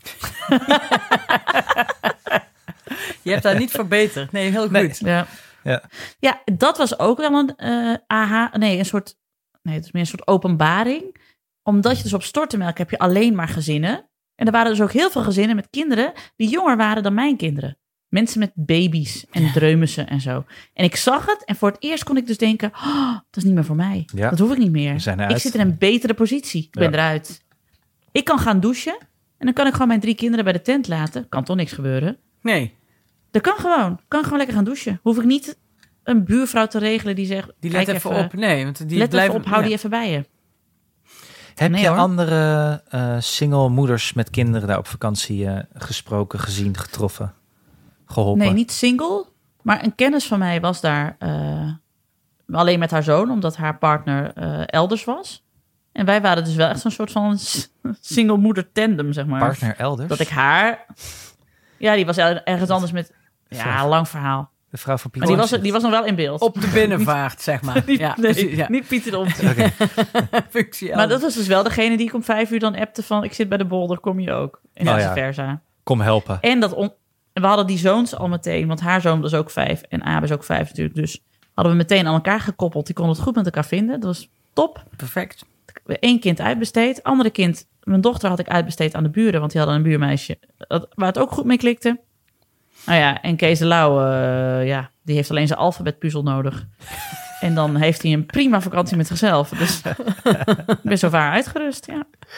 S4: Je hebt daar niet verbeterd. Nee, heel goed.
S3: Nee.
S2: Ja, dat was ook wel een het is meer een soort openbaring. Omdat je dus op Stortemelk heb je alleen maar gezinnen. En er waren dus ook heel veel gezinnen met kinderen die jonger waren dan mijn kinderen. Mensen met baby's en dreumissen en zo. En ik zag het en voor het eerst kon ik dus denken, dat is niet meer voor mij.
S3: Ja.
S2: Dat hoef ik niet meer.
S3: We zijn eruit.
S2: Ik zit in een betere positie. Ik ben eruit. Ik kan gaan douchen en dan kan ik gewoon mijn 3 kinderen bij de tent laten. Kan toch niks gebeuren.
S4: Nee,
S2: Dat kan gewoon. Kan gewoon lekker gaan douchen. Hoef ik niet een buurvrouw te regelen die zegt,
S4: die let
S2: kijk
S4: even op. Nee, want die
S2: let
S4: blijven
S2: even op, hou die even bij je.
S3: Heb
S2: Nee,
S3: je
S2: hoor.
S3: andere single moeders met kinderen daar op vakantie gesproken, gezien, getroffen, geholpen?
S2: Nee, niet single. Maar een kennis van mij was daar alleen met haar zoon, omdat haar partner elders was. En wij waren dus wel echt zo'n soort van single moeder tandem, zeg maar.
S3: Partner elders?
S2: Dat ik haar... Ja, die was ergens anders met... Ja, lang verhaal.
S3: De vrouw van Piet
S2: Maar
S3: Omtzigt.
S2: die was nog wel in beeld.
S4: Op de binnenvaart, zeg maar.
S2: Niet Pieter de Omtzigt.
S3: Oké.
S4: Functie
S2: Maar dat was dus wel degene die ik om 5 uur dan appte van... ik zit bij de bolder, kom je ook? En vice versa.
S3: Kom helpen.
S2: En we hadden die zoons al meteen... want haar zoon was ook 5 en Abe is ook 5 natuurlijk. Dus hadden we meteen aan elkaar gekoppeld. Die konden het goed met elkaar vinden. Dat was top.
S4: Perfect.
S2: Eén kind uitbesteed. Andere kind, mijn dochter had ik uitbesteed aan de buren... want die hadden een buurmeisje waar het ook goed mee klikte. Nou ja, en Kees de Lauw, die heeft alleen zijn alfabetpuzzel nodig. En dan heeft hij een prima vakantie met zichzelf. Dus ik ben zo vaar uitgerust,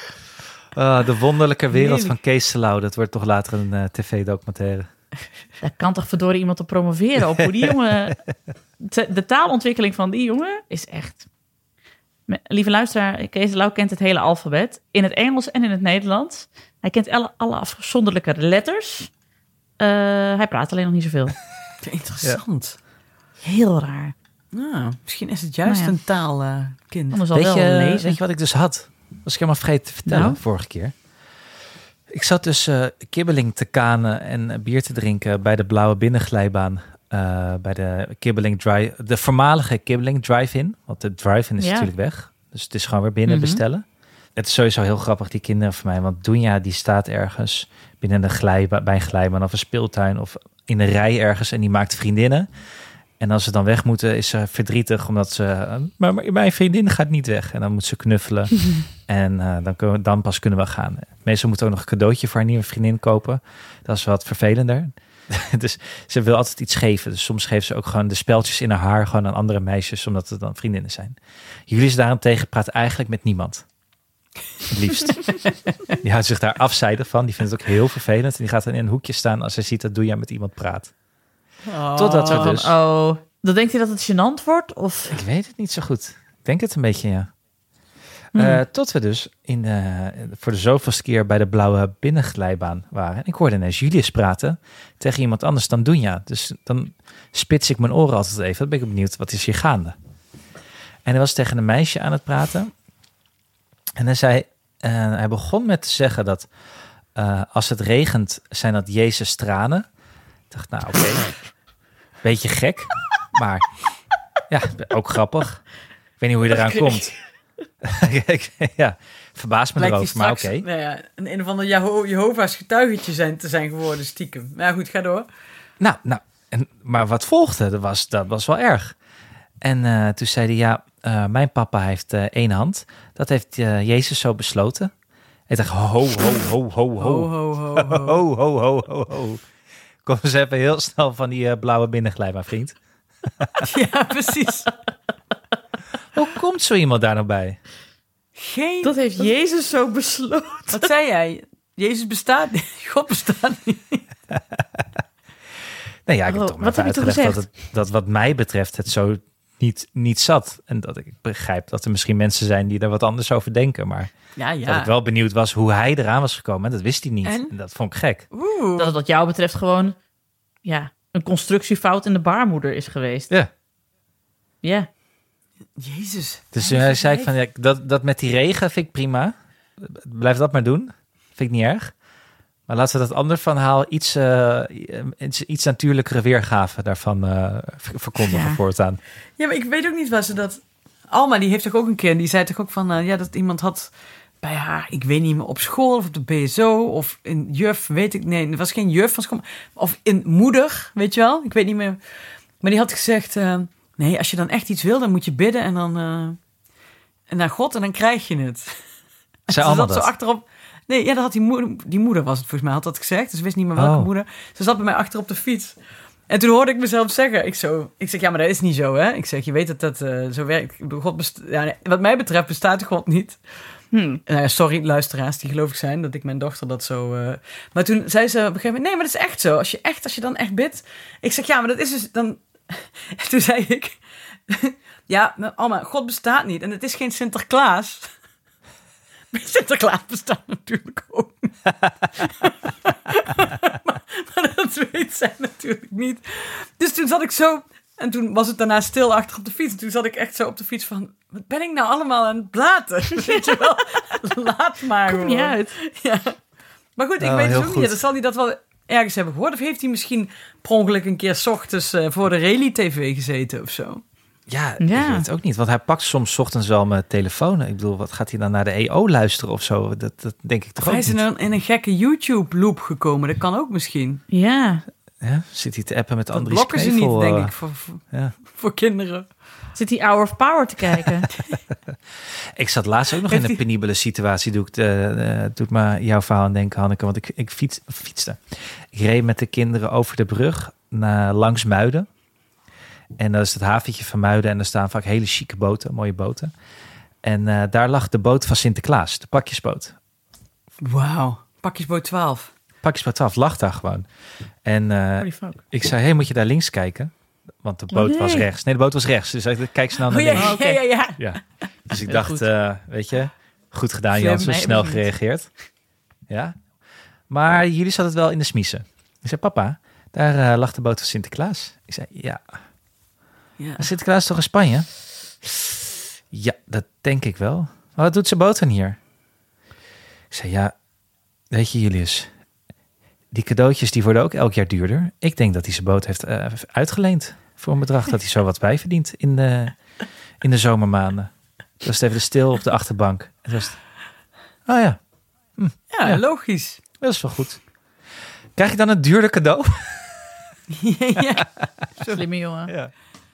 S2: ja.
S3: De wonderlijke wereld van Kees de Lauw. Dat wordt toch later een tv-documentaire.
S2: Daar kan toch verdorie iemand op promoveren. Op hoe die jongen... De taalontwikkeling van die jongen is echt... Lieve luisteraar, Kees de Lauw kent het hele alfabet. In het Engels en in het Nederlands. Hij kent alle afzonderlijke letters. Hij praat alleen nog niet zoveel.
S4: Interessant.
S2: Ja. Heel raar.
S4: Nou, misschien is het juist een taalkind.
S2: Anders al wel lezen.
S3: Weet je wat ik dus had? Was ik helemaal vergeten te vertellen vorige keer. Ik zat dus kibbeling te kanen en bier te drinken bij de Blauwe Binnenglijbaan. Bij de voormalige Kibbeling Drive-In. Want de Drive-In is natuurlijk weg. Dus het is gewoon weer binnen bestellen. Het is sowieso heel grappig, die kinderen van mij. Want Doenja, die staat ergens binnen bij een glijbaan of een speeltuin... of in een rij ergens en die maakt vriendinnen. En als ze dan weg moeten, is ze verdrietig... omdat ze... Maar mijn vriendin gaat niet weg. En dan moet ze knuffelen. En dan pas kunnen we gaan. Meestal moeten we ook nog een cadeautje voor haar nieuwe vriendin kopen. Dat is wat vervelender. Dus ze wil altijd iets geven. Dus soms geeft ze ook gewoon de speltjes in haar haar... gewoon aan andere meisjes, omdat het dan vriendinnen zijn. Julius daarentegen praat eigenlijk met niemand. Het liefst. Die houdt zich daar afzijdig van. Die vindt het ook heel vervelend. En die gaat dan in een hoekje staan als hij ziet dat Doenja met iemand praat. Totdat we dus...
S2: Dan denkt hij dat het gênant wordt? Of?
S3: Ik weet het niet zo goed. Ik denk het een beetje, ja. Tot we dus voor de zoveelste keer bij de Blauwe Binnenglijbaan waren. En ik hoorde ineens Julius praten tegen iemand anders dan Doenja. Dus dan spits ik mijn oren altijd even. Dan ben ik benieuwd, wat is hier gaande? En hij was tegen een meisje aan het praten. En hij begon met te zeggen dat als het regent, zijn dat Jezus tranen. Ik dacht, nou oké, beetje gek, maar ja, ook grappig. Ik weet niet hoe je eraan komt. Ja, verbaast me erover, maar oké.
S4: Nou ja, een of ander Jehovah's getuigetje te zijn geworden, stiekem. Maar goed, ga door.
S3: Nou, maar wat volgde, dat was wel erg. En toen zei hij, mijn papa heeft 1 hand. Dat heeft Jezus zo besloten. Ik dacht, ho. Kom eens even heel snel van die Blauwe Binnenglijbaan, vriend.
S4: Ja, precies.
S3: Hoe komt zo iemand daar nou bij?
S2: Dat heeft Jezus zo besloten.
S4: Wat zei jij? Jezus bestaat niet. God bestaat niet.
S3: Nou ja, ik heb toch maar even uitgelegd dat wat mij betreft het zo niet zat. En dat ik begrijp dat er misschien mensen zijn die er wat anders over denken. Maar dat ik wel benieuwd was hoe hij eraan was gekomen. En dat wist hij niet. En dat vond ik gek.
S2: Dat het wat jou betreft gewoon een constructiefout in de baarmoeder is geweest.
S3: Ja.
S2: Ja.
S4: Jezus.
S3: Dus hij zei ik van, dat met die regen vind ik prima. Blijf dat maar doen. Vind ik niet erg. Maar laten we dat andere verhaal iets natuurlijkere weergave daarvan verkondigen voortaan.
S4: Ja, maar ik weet ook niet waar ze dat... Alma, die heeft toch ook een keer... Die zei toch ook van... dat iemand had bij haar... Ik weet niet meer, op school of op de BSO... Of in juf, weet ik... Nee, het was geen juf van school. Of in moeder, weet je wel? Ik weet niet meer. Maar die had gezegd... nee, als je dan echt iets wil, dan moet je bidden... En dan... en naar God en dan krijg je het.
S3: Zei allemaal
S4: dat? Zo achterop... Nee, ja, dat had die moeder was het volgens mij, had dat gezegd. Dus ik wist niet meer welke moeder. Ze zat bij mij achter op de fiets. En toen hoorde ik mezelf zeggen, ik zeg, ja, maar dat is niet zo, hè? Ik zeg, je weet dat zo werkt. Ik bedoel, wat mij betreft bestaat God niet. Sorry, luisteraars, die geloof ik zijn, dat ik mijn dochter dat zo... Maar toen zei ze op een gegeven moment, nee, maar dat is echt zo. Als je dan echt bidt... Ik zeg, ja, maar dat is dus dan... En toen zei ik, ja, Alma, God bestaat niet. En het is geen Sinterklaas... Sinterklaas bestaat natuurlijk ook. maar dat weet zij natuurlijk niet. Dus toen zat ik zo... En toen was het daarna stil achter op de fiets. En toen zat ik echt zo op de fiets van... Wat ben ik nou allemaal aan het blaten? Weet je wel? Laat maar.
S2: Kom niet uit.
S4: Ja. Maar goed, ik weet dus ook niet. Dan zal hij dat wel ergens hebben gehoord? Of heeft hij misschien per ongeluk een keer 's ochtends voor de Rally-tv gezeten of zo?
S3: Ja, ik weet het ook niet. Want hij pakt soms 's ochtends wel mijn telefoon. Ik bedoel, wat gaat hij dan naar de EO luisteren of zo? Dat denk ik toch ook niet.
S4: Hij is in een gekke YouTube-loop gekomen. Dat kan ook misschien.
S2: Ja.
S3: Zit hij te appen met Andries
S4: blokken ze
S3: Knevel,
S4: niet, denk ik, voor kinderen.
S2: Zit die Hour of Power te kijken?
S3: Ik zat laatst ook nog in een penibele situatie. Doet me jouw verhaal aan denken, Hanneke. Want ik fietste. Ik reed met de kinderen over de brug langs Muiden. En dat is het haventje van Muiden. En er staan vaak hele chique boten, mooie boten. En daar lag de boot van Sinterklaas, de pakjesboot.
S4: Wauw, pakjesboot 12.
S3: Pakjesboot 12 lag daar gewoon. En ik zei, hey, moet je daar links kijken? Want de boot was rechts. Nee, de boot was rechts. Dus ik kijk snel naar links. Ja. Dus ik dacht, weet je, goed gedaan Jan, zo snel gereageerd. Ja. Maar jullie zaten het wel in de smiezen. Ik zei, papa, daar lag de boot van Sinterklaas. Ik zei, ja. Maar Sinterklaas is toch in Spanje? Ja, dat denk ik wel. Maar wat doet zijn boot dan hier? Ik zei, ja, weet je Julius, die cadeautjes die worden ook elk jaar duurder. Ik denk dat hij zijn boot heeft uitgeleend voor een bedrag dat hij zo wat bijverdient in de zomermaanden. Dus was even stil op de achterbank. Het was,
S4: ja, logisch.
S3: Dat is wel goed. Krijg je dan een duurder cadeau?
S2: Ja. Slimme jongen.
S3: Ja.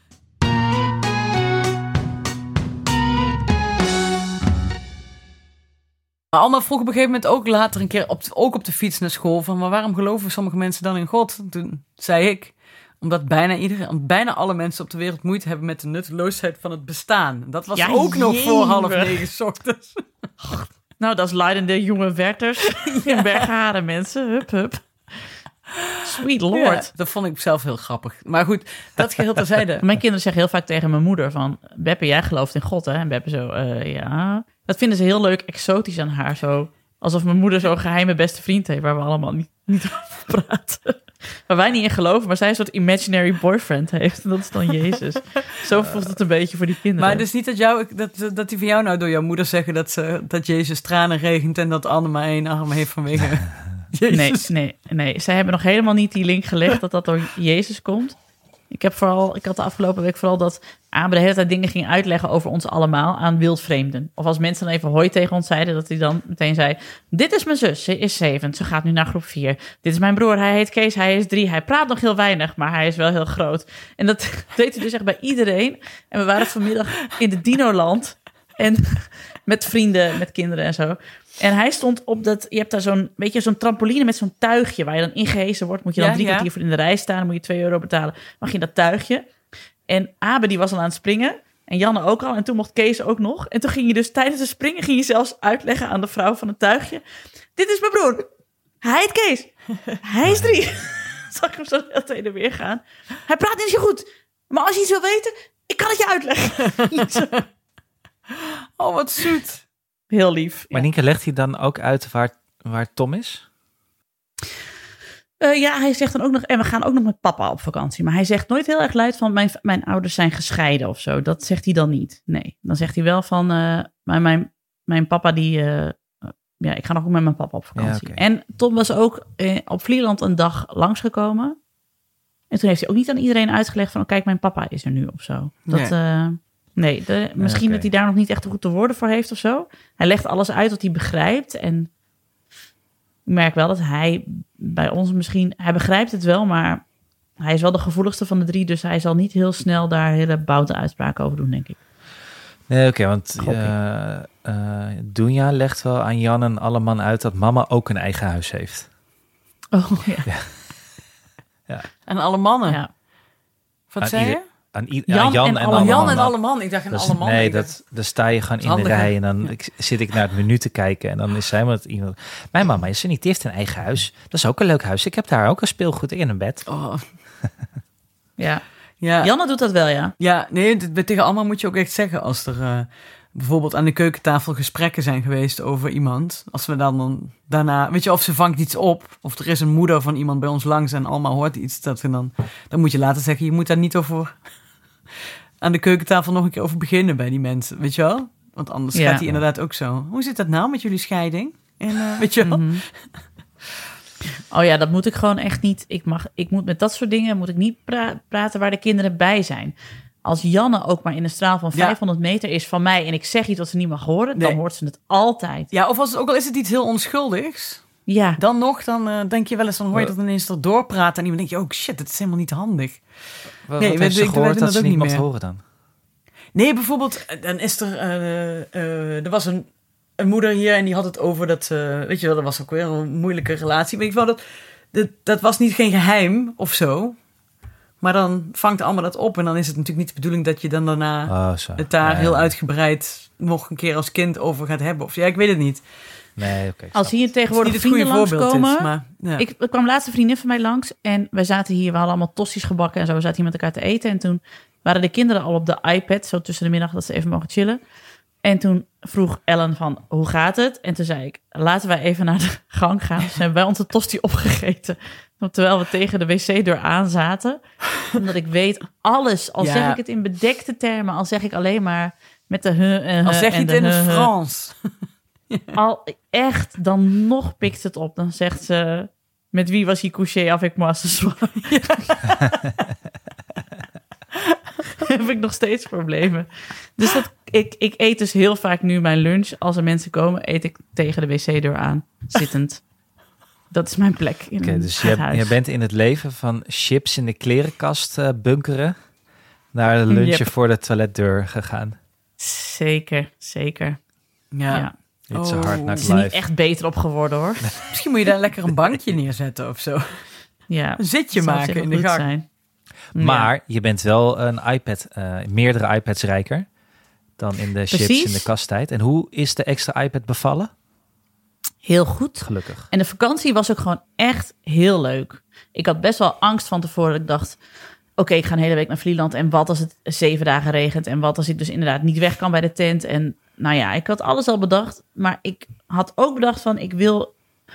S4: Alma vroeg op een gegeven moment ook later een keer op de fiets naar school van, maar waarom geloven sommige mensen dan in God? Toen zei ik, omdat bijna alle mensen op de wereld moeite hebben met de nutteloosheid van het bestaan. Dat was ook nog voor 8:30 's ochtends.
S2: Nou, dat is leidende jonge Werthers in Bergharen, mensen. Hup, hup. Sweet lord.
S4: Ja, dat vond ik zelf heel grappig. Maar goed, dat geheel terzijde.
S2: Mijn kinderen zeggen heel vaak tegen mijn moeder van, Beppe, jij gelooft in God, hè? En Beppe zo, ja. Dat vinden ze heel leuk exotisch aan haar. Zo, alsof mijn moeder zo'n geheime beste vriend heeft waar we allemaal niet over praten. Waar wij niet in geloven, maar zij een soort imaginary boyfriend heeft. En dat is dan Jezus. Zo voelt het een beetje voor die kinderen.
S4: Maar dus niet dat die van jou nou door jouw moeder zeggen dat Jezus tranen regent en dat Anne maar 1 arm heeft vanwege Jezus.
S2: Nee. Zij hebben nog helemaal niet die link gelegd dat door Jezus komt. Ik had de afgelopen week vooral dat Abe de hele tijd dingen ging uitleggen over ons allemaal aan wildvreemden. Of als mensen dan even hoi tegen ons zeiden, dat hij dan meteen zei, dit is mijn zus, ze is 7, ze gaat nu naar groep 4. Dit is mijn broer, hij heet Kees, hij is 3. Hij praat nog heel weinig, maar hij is wel heel groot. En dat deed hij dus echt bij iedereen. En we waren vanmiddag in de Dinoland en met vrienden, met kinderen en zo. En hij stond op je hebt daar zo'n trampoline met zo'n tuigje waar je dan ingehezen wordt. Moet je dan 3 kwartier voor in de rij staan, dan moet je 2 euro betalen. Mag je in dat tuigje. En Abe die was al aan het springen. En Janne ook al. En toen mocht Kees ook nog. En toen ging je dus tijdens het springen ging je zelfs uitleggen aan de vrouw van het tuigje. Dit is mijn broer. Hij heet Kees. Hij is 3. Zag ik hem zo heel heen en weer gaan. Hij praat niet zo goed. Maar als je iets wil weten, ik kan het je uitleggen.
S4: Oh, wat zoet.
S2: Heel lief.
S3: Maar Nienke, legt hij dan ook uit waar Tom is?
S2: Ja, hij zegt dan ook nog, en we gaan ook nog met papa op vakantie. Maar hij zegt nooit heel erg luid van, mijn ouders zijn gescheiden of zo. Dat zegt hij dan niet. Nee, dan zegt hij wel van, mijn papa die, ik ga nog ook met mijn papa op vakantie. Ja, okay. En Tom was ook op Vlieland een dag langsgekomen. En toen heeft hij ook niet aan iedereen uitgelegd van, kijk, mijn papa is er nu of zo. Dat... Nee. Misschien dat hij daar nog niet echt goed de woorden voor heeft of zo. Hij legt alles uit wat hij begrijpt. En ik merk wel dat hij bij ons misschien... Hij begrijpt het wel, maar hij is wel de gevoeligste van de 3. Dus hij zal niet heel snel daar hele boute uitspraken over doen, denk ik.
S3: Nee, oké, want Dunja legt wel aan Jan en Alleman uit dat mama ook een eigen huis heeft.
S2: Oh, ja.
S4: Ja. En alle mannen?
S2: Ja.
S4: Wat zei je?
S3: Jan en
S4: Alleman. Ik dacht aan Alleman.
S3: Nee, dan sta je gewoon in de rij en dan zit ik naar het menu te kijken en dan is zij met iemand. Mijn mama is er niet, die heeft een eigen huis. Dat is ook een leuk huis. Ik heb daar ook een speelgoed in een bed.
S4: Oh.
S2: Ja. Janne doet dat wel, ja.
S4: Ja, nee, tegen allemaal moet je ook echt zeggen als er bijvoorbeeld aan de keukentafel gesprekken zijn geweest over iemand. Als we dan daarna, weet je, of ze vangt iets op, of er is een moeder van iemand bij ons langs en allemaal hoort iets, dat we dan moet je laten zeggen, je moet daar niet over aan de keukentafel nog een keer over beginnen bij die mensen, weet je wel? Want anders gaat hij inderdaad ook zo. Hoe zit dat nou met jullie scheiding? En weet je wel?
S2: Mm-hmm. Oh ja, dat moet ik gewoon echt niet. Ik moet met dat soort dingen moet ik niet praten waar de kinderen bij zijn. Als Janne ook maar in een straal van 500 meter is van mij en ik zeg iets wat ze niet mag horen, dan hoort ze het altijd.
S4: Ja, of ook al is het iets heel onschuldigs.
S2: Ja.
S4: Dan denk je wel eens, dan hoor je dat ineens er doorpraten en iemand denk je, oh shit, dat is helemaal niet handig.
S3: Wat heeft ze gehoord dat ze niet mocht horen dan?
S4: Nee, bijvoorbeeld, dan is er was een moeder hier en die had het over dat, weet je wel, dat was ook weer een moeilijke relatie. Weet je wel, dat was geen geheim of zo. Maar dan vangt allemaal dat op en dan is het natuurlijk niet de bedoeling dat je dan daarna het daar heel uitgebreid nog een keer als kind over gaat hebben. Of ja, ik weet het niet.
S3: Nee, oké.
S2: Als hier tegenwoordig vrienden langskomen. Ik kwam laatst een vriendin van mij langs en we hadden allemaal tosti's gebakken en zo. We zaten hier met elkaar te eten en toen waren de kinderen al op de iPad, zo tussen de middag, dat ze even mogen chillen. En toen vroeg Ellen van, hoe gaat het? En toen zei ik, laten wij even naar de gang gaan. Dus hebben wij onze tosti opgegeten. Terwijl we tegen de wc-deur aan zaten. Omdat ik weet alles. Al zeg ik het in bedekte termen. Al zeg ik alleen maar met de
S4: al zeg je het in het Frans.
S2: Al echt, dan nog pikt het op. Dan zegt ze, met wie was hij couché avec moi ce soir? Heb ik nog steeds problemen. Dus ik eet dus heel vaak nu mijn lunch. Als er mensen komen, eet ik tegen de wc-deur aan, zittend. Dat is mijn plek in
S3: dus
S2: het huis.
S3: Je bent in het leven van chips in de klerenkast bunkeren naar de lunchen voor de toiletdeur gegaan.
S2: Zeker. Ja.
S3: It's a hard knock life.
S2: Het is er niet echt beter op geworden, hoor.
S4: Misschien moet je daar lekker een bankje neerzetten of zo.
S2: Ja.
S4: Een zitje maken in de gang.
S2: Zijn.
S3: Maar je bent wel een iPad, meerdere iPads rijker dan in de chips in de kasttijd. En hoe is de extra iPad bevallen?
S2: Heel goed.
S3: Gelukkig.
S2: En de vakantie was ook gewoon echt heel leuk. Ik had best wel angst van tevoren. Ik dacht, oké, ik ga een hele week naar Vlieland. En wat als het 7 dagen regent? En wat als ik dus inderdaad niet weg kan bij de tent? En nou ja, ik had alles al bedacht. Maar ik had ook bedacht van, ik wil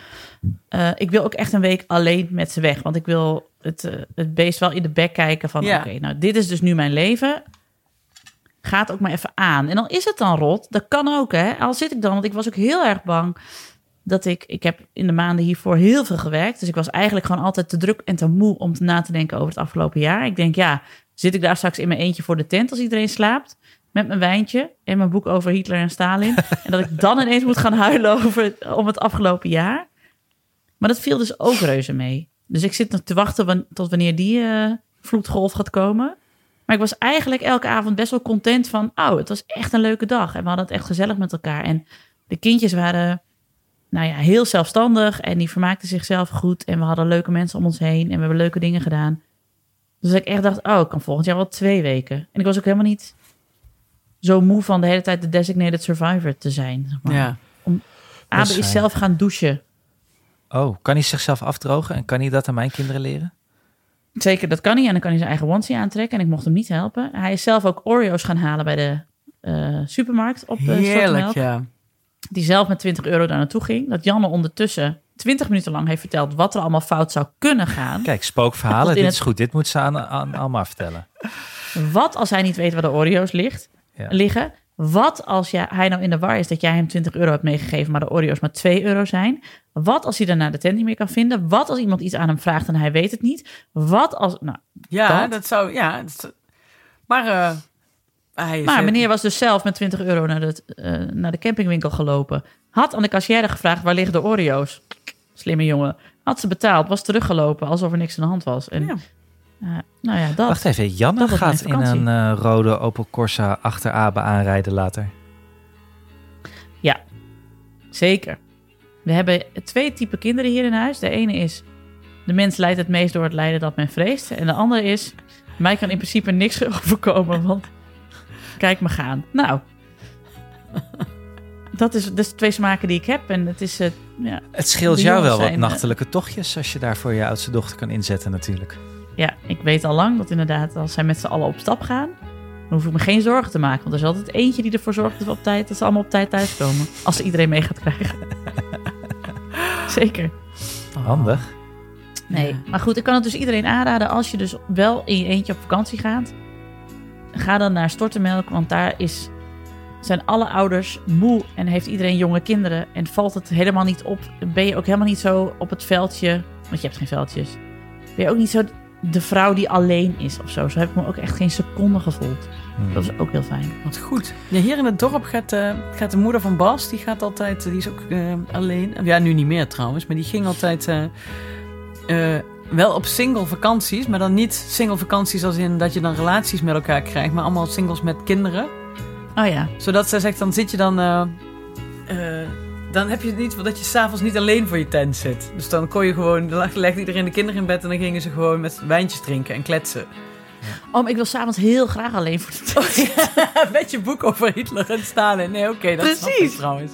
S2: ook echt een week alleen met ze weg. Want ik wil het beest wel in de bek kijken van, oké, nou dit is dus nu mijn leven. Ga het ook maar even aan. En dan is het dan rot. Dat kan ook, hè. Al zit ik dan, want ik was ook heel erg bang dat ik heb in de maanden hiervoor heel veel gewerkt. Dus ik was eigenlijk gewoon altijd te druk en te moe om na te denken over het afgelopen jaar. Ik denk, zit ik daar straks in mijn eentje voor de tent als iedereen slaapt? Met mijn wijntje en mijn boek over Hitler en Stalin. En dat ik dan ineens moet gaan huilen om het afgelopen jaar. Maar dat viel dus ook reuze mee. Dus ik zit nog te wachten tot wanneer die vloedgolf gaat komen. Maar ik was eigenlijk elke avond best wel content van, het was echt een leuke dag. En we hadden het echt gezellig met elkaar. En de kindjes waren heel zelfstandig en die vermaakten zichzelf goed. En we hadden leuke mensen om ons heen en we hebben leuke dingen gedaan. Dus ik echt dacht, ik kan volgend jaar wel 2 weken. En ik was ook helemaal niet zo moe van de hele tijd de designated survivor te zijn. Zeg maar.
S4: Ja.
S2: Abe is zelf gaan douchen.
S3: Oh, kan hij zichzelf afdrogen en kan hij dat aan mijn kinderen leren?
S2: Zeker, dat kan hij. En dan kan hij zijn eigen onesie aantrekken. En ik mocht hem niet helpen. Hij is zelf ook Oreo's gaan halen bij de supermarkt op
S4: Heerlijk, ja.
S2: Die zelf met €20 daar naartoe ging. Dat Janne ondertussen 20 minuten lang heeft verteld wat er allemaal fout zou kunnen gaan.
S3: Kijk, spookverhalen, dit is goed. Dit moet ze aan Alma vertellen.
S2: Wat als hij niet weet waar de Oreo's liggen? Wat als hij nou in de war is dat jij hem €20 hebt meegegeven, maar de Oreo's maar €2 zijn? Wat als hij daarna de tent niet meer kan vinden? Wat als iemand iets aan hem vraagt en hij weet het niet? Wat als...
S4: dat zou... Ja, maar
S2: meneer was dus zelf met €20 naar de campingwinkel gelopen. Had aan de kassière gevraagd, waar liggen de Oreo's? Slimme jongen. Had ze betaald, was teruggelopen, alsof er niks aan de hand was. En, dat.
S3: Wacht even, Janne gaat in een rode Opel Corsa achter Abe aanrijden later.
S2: Ja, zeker. We hebben 2 typen kinderen hier in huis. De ene is, de mens lijdt het meest door het lijden dat men vreest. En de andere is, mij kan in principe niks overkomen, want kijk me gaan. Nou, dat is de 2 smaken die ik heb. En het is...
S3: het scheelt jou wel wat nachtelijke tochtjes als je daarvoor je oudste dochter kan inzetten natuurlijk.
S2: Ja, ik weet al lang dat inderdaad als zij met z'n allen op stap gaan, dan hoef ik me geen zorgen te maken. Want er is altijd eentje die ervoor zorgt dat ze allemaal op tijd thuiskomen. Als ze iedereen mee gaat krijgen. Zeker.
S3: Handig.
S2: Nee, maar goed, ik kan het dus iedereen aanraden. Als je dus wel in je eentje op vakantie gaat, ga dan naar Stortemelk. Want daar zijn alle ouders moe en heeft iedereen jonge kinderen. En valt het helemaal niet op. Ben je ook helemaal niet zo op het veldje Want je hebt geen veldjes. Ben je ook niet zo de vrouw die alleen is of zo? Zo heb ik me ook echt geen seconde gevoeld. Dat is ook heel fijn.
S4: Wat goed. Ja, hier in het dorp gaat de moeder van Bas, die gaat altijd, die is ook alleen. Ja, nu niet meer trouwens, maar die ging altijd wel op single vakanties, maar dan niet single vakanties als in dat je dan relaties met elkaar krijgt, maar allemaal singles met kinderen.
S2: Oh ja.
S4: Zodat zij zegt, dan zit je dan heb je het niet dat je s'avonds niet alleen voor je tent zit. Dus dan kon je gewoon, dan legde iedereen de kinderen in bed en dan gingen ze gewoon met wijntjes drinken en kletsen.
S2: Oh, maar ik wil s'avonds heel graag alleen voor de tent.
S4: Met je boek over Hitler en Stalin. Nee, oké, dat snap ik trouwens.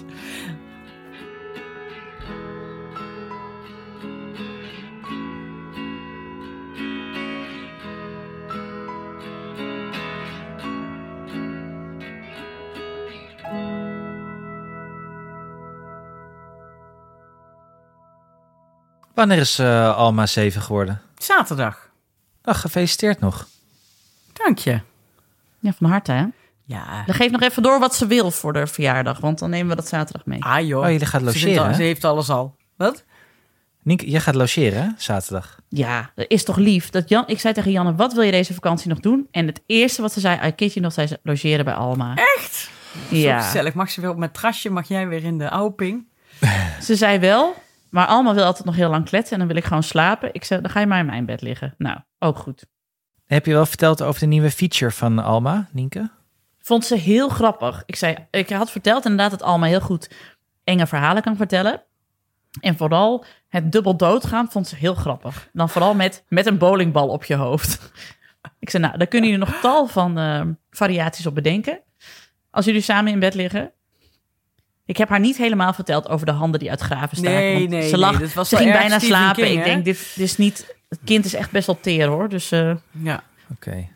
S3: Wanneer is Alma 7 geworden?
S4: Zaterdag.
S3: Nou, gefeliciteerd nog.
S4: Dank je.
S2: Ja, van harte, hè?
S4: Ja.
S2: Dan geef nog even door wat ze wil voor de verjaardag, want dan nemen we dat zaterdag mee.
S4: Ah joh.
S3: Oh, jullie gaan logeren,
S4: Ze heeft alles al. Wat?
S3: Nienke, jij gaat logeren, hè? Zaterdag.
S2: Ja, dat is toch lief. Ik zei tegen Janne, wat wil je deze vakantie nog doen? En het eerste wat ze zei, I kid you nog, zei ze logeren bij Alma.
S4: Echt?
S2: Ja.
S4: Zo gezellig. Mag ze weer op mijn trasje, mag jij weer in de Auping?
S2: Ze zei wel, maar Alma wil altijd nog heel lang kletsen en dan wil ik gewoon slapen. Ik zei, dan ga je maar in mijn bed liggen. Nou, ook goed.
S3: Heb je wel verteld over de nieuwe feature van Alma, Nienke?
S2: Vond ze heel grappig. Ik had verteld inderdaad dat Alma heel goed enge verhalen kan vertellen. En vooral het dubbel doodgaan vond ze heel grappig. Dan vooral met een bowlingbal op je hoofd. Ik zei, nou, daar kunnen jullie nog tal van variaties op bedenken. Als jullie samen in bed liggen. Ik heb haar niet helemaal verteld over de handen die uit graven staken.
S4: Nee,
S2: ze lag,
S4: dat was
S2: ze
S4: wel
S2: ging
S4: erg
S2: bijna
S4: Stephen
S2: slapen.
S4: King,
S2: ik
S4: hè?
S2: denk, dit is niet... Het kind is echt best wel teer, hoor. Dus
S4: Ja.
S3: Oké.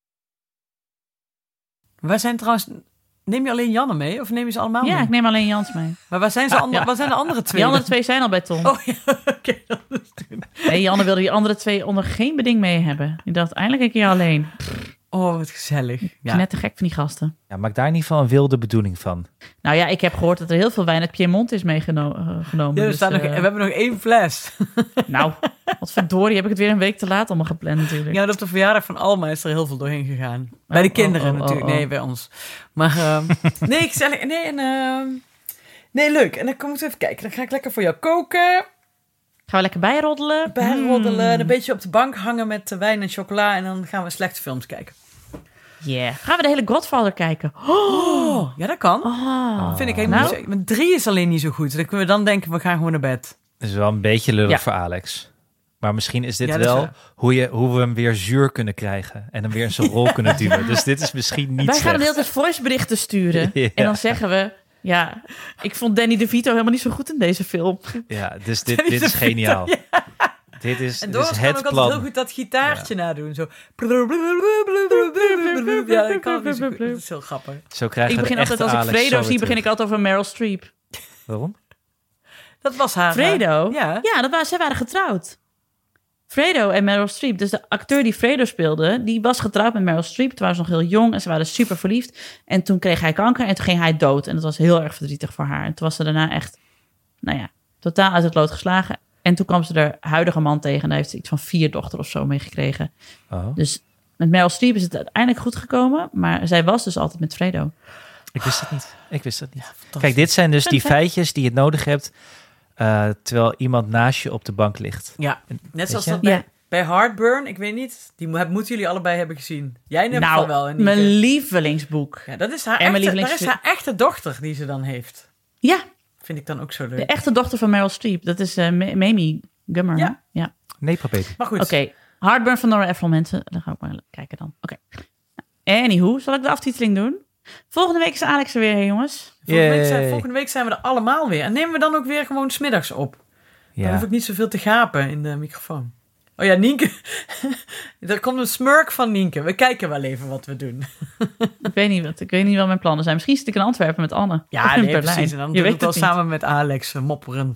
S4: Waar zijn trouwens... Neem je alleen Janne mee? Of neem je ze allemaal mee?
S2: ja, ik neem alleen Jans mee.
S4: Maar waar zijn, waar zijn de andere twee?
S2: Die andere twee zijn al bij Tom.
S4: Oh ja, oké. Dat is toen.
S2: Nee, Janne wilde die andere twee onder geen beding mee hebben. Die dacht, eindelijk een keer alleen.
S4: Oh, wat gezellig. Ja.
S2: Net te gek van die gasten.
S3: Ja, maak daar in ieder geval een wilde bedoeling van.
S2: Nou ja, ik heb gehoord dat er heel veel wijn uit Piemont is meegenomen.
S4: Ja, we hebben nog 1 fles.
S2: Nou, wat verdorie, heb ik het weer een week te laat allemaal gepland natuurlijk.
S4: Ja, op de verjaardag van Alma is er heel veel doorheen gegaan. Bij de kinderen natuurlijk. Nee, bij ons. Maar nee, gezellig. Nee, leuk. En dan moeten we even kijken. Dan ga ik lekker voor jou koken.
S2: Gaan we lekker bijroddelen?
S4: Bijroddelen. Een beetje op de bank hangen met wijn en chocola. En dan gaan we slechte films kijken.
S2: Yeah. Gaan we de hele Godfather kijken?
S4: Oh, ja, dat kan.
S2: Oh.
S4: Vind ik helemaal niet zo. Maar 3 is alleen niet zo goed. Dan kunnen we dan denken, we gaan gewoon naar bed.
S3: Dat is wel een beetje lullig
S2: Ja.
S3: voor Alex. Maar misschien is dit
S4: Ja, dat is
S3: wel
S4: waar.
S3: hoe we hem weer zuur kunnen krijgen. En hem weer in zijn rol kunnen duwen. Dus dit is misschien niet
S2: Wij gaan de
S3: slecht.
S2: hele tijd voiceberichten sturen.
S3: Ja.
S2: En dan zeggen we... Ja, ik vond Danny DeVito helemaal niet zo goed in deze film.
S3: Ja, dus dit is geniaal. Dit is,
S4: En
S3: dit is
S4: Doris kan ook
S3: het
S4: altijd heel
S3: plan.
S4: goed dat gitaartje nadoen. Zo. Ja, ik kan het niet zo goed. Dat is heel grappig.
S3: Zo krijgen
S2: Ik
S3: we
S2: begin
S3: de
S2: altijd,
S3: echte
S2: als ik
S3: Alex
S2: Fredo
S3: zo
S2: zie,
S3: weer
S2: begin ik
S3: terug.
S2: altijd over Meryl Streep.
S3: Waarom?
S4: Dat was haar.
S2: Fredo?
S4: Ja.
S2: Zij waren getrouwd. Fredo en Meryl Streep. Dus de acteur die Fredo speelde, die was getrouwd met Meryl Streep. Toen waren ze nog heel jong en ze waren super verliefd. En toen kreeg hij kanker en toen ging hij dood. En dat was heel erg verdrietig voor haar. En toen was ze daarna echt, totaal uit het lood geslagen. En toen kwam ze haar huidige man tegen en daar heeft ze iets van 4 dochters of zo mee gekregen.
S3: Oh.
S2: Dus met Meryl Streep is het uiteindelijk goed gekomen. Maar zij was dus altijd met Fredo.
S3: Ik wist het niet. Kijk, dit zijn dus die feitjes die je nodig hebt terwijl iemand naast je op de bank ligt.
S4: Ja, net zoals
S3: je?
S4: dat bij Heartburn. Ik weet niet, die moeten jullie allebei hebben gezien. Jij neemt
S2: Nou,
S4: van wel. En
S2: mijn lievelingsboek.
S4: Ja, dat is haar
S2: En mijn
S4: echte,
S2: lievelings-
S4: dat is haar echte dochter die ze dan heeft.
S2: Ja,
S4: Vind ik dan ook zo leuk.
S2: de echte dochter van Meryl Streep. Dat is Mamie Gummer.
S4: Ja.
S2: hè? Ja.
S3: Nee, baby.
S4: Maar goed.
S2: Oké, Heartburn van Nora Ephron, mensen. Dan ga ik maar kijken dan. Oké. Anywho, zal ik de aftiteling doen? Volgende week is Alex er weer, hè, jongens.
S4: Volgende week zijn we er allemaal weer. En nemen we dan ook weer gewoon 's middags op. Dan hoef
S3: Ja.
S4: ik niet zoveel te gapen in de microfoon. Oh ja, Nienke. Er komt een smurk van Nienke. We kijken wel even wat we doen.
S2: Ik weet niet wat mijn plannen zijn. Misschien zit ik in Antwerpen met Anne. Of
S4: Ja,
S2: in
S4: nee,
S2: Berlijn.
S4: precies. En dan
S2: Je
S4: doen we
S2: weet
S4: het wel
S2: niet.
S4: samen met Alex, mopperend.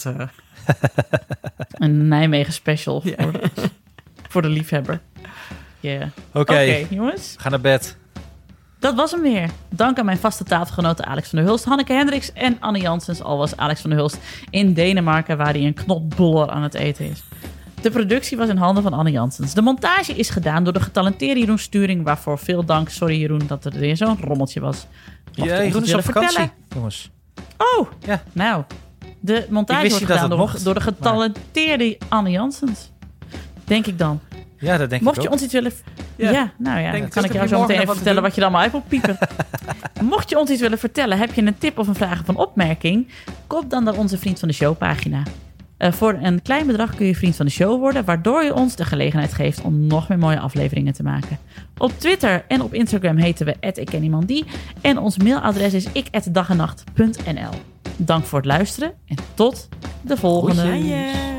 S2: Een Nijmegen special
S4: Ja.
S2: voor de liefhebber. Yeah.
S3: Oké,
S2: jongens.
S3: ga naar bed.
S2: Dat was hem weer. Dank aan mijn vaste tafelgenoten Alex van der Hulst, Hanneke Hendricks en Anne Janssens. Al was Alex van der Hulst in Denemarken, waar hij een knotboller aan het eten is. De productie was in handen van Anne Janssens. De montage is gedaan door de getalenteerde Jeroen Sturing, waarvoor veel dank. Sorry Jeroen dat er weer zo'n rommeltje was.
S3: Ja, Jeroen is op vakantie, jongens.
S2: Oh, ja. Nou. De montage wordt gedaan door de getalenteerde Anne Janssens. Denk ik dan.
S3: Ja, dat denk
S2: Mocht
S3: ik ook.
S2: je ons iets willen... Ja, nou ja, dan kan ik jou zo meteen even vertellen wat je er allemaal uit moet piepen. Mocht je ons iets willen vertellen, heb je een tip of een vraag of een opmerking, kop dan naar onze Vriend van de Show pagina. Voor een klein bedrag kun je Vriend van de Show worden, waardoor je ons de gelegenheid geeft om nog meer mooie afleveringen te maken. Op Twitter en op Instagram heten we @ikkenniemandie en ons mailadres is ik@dagennacht.nl. Dank voor het luisteren en tot de volgende.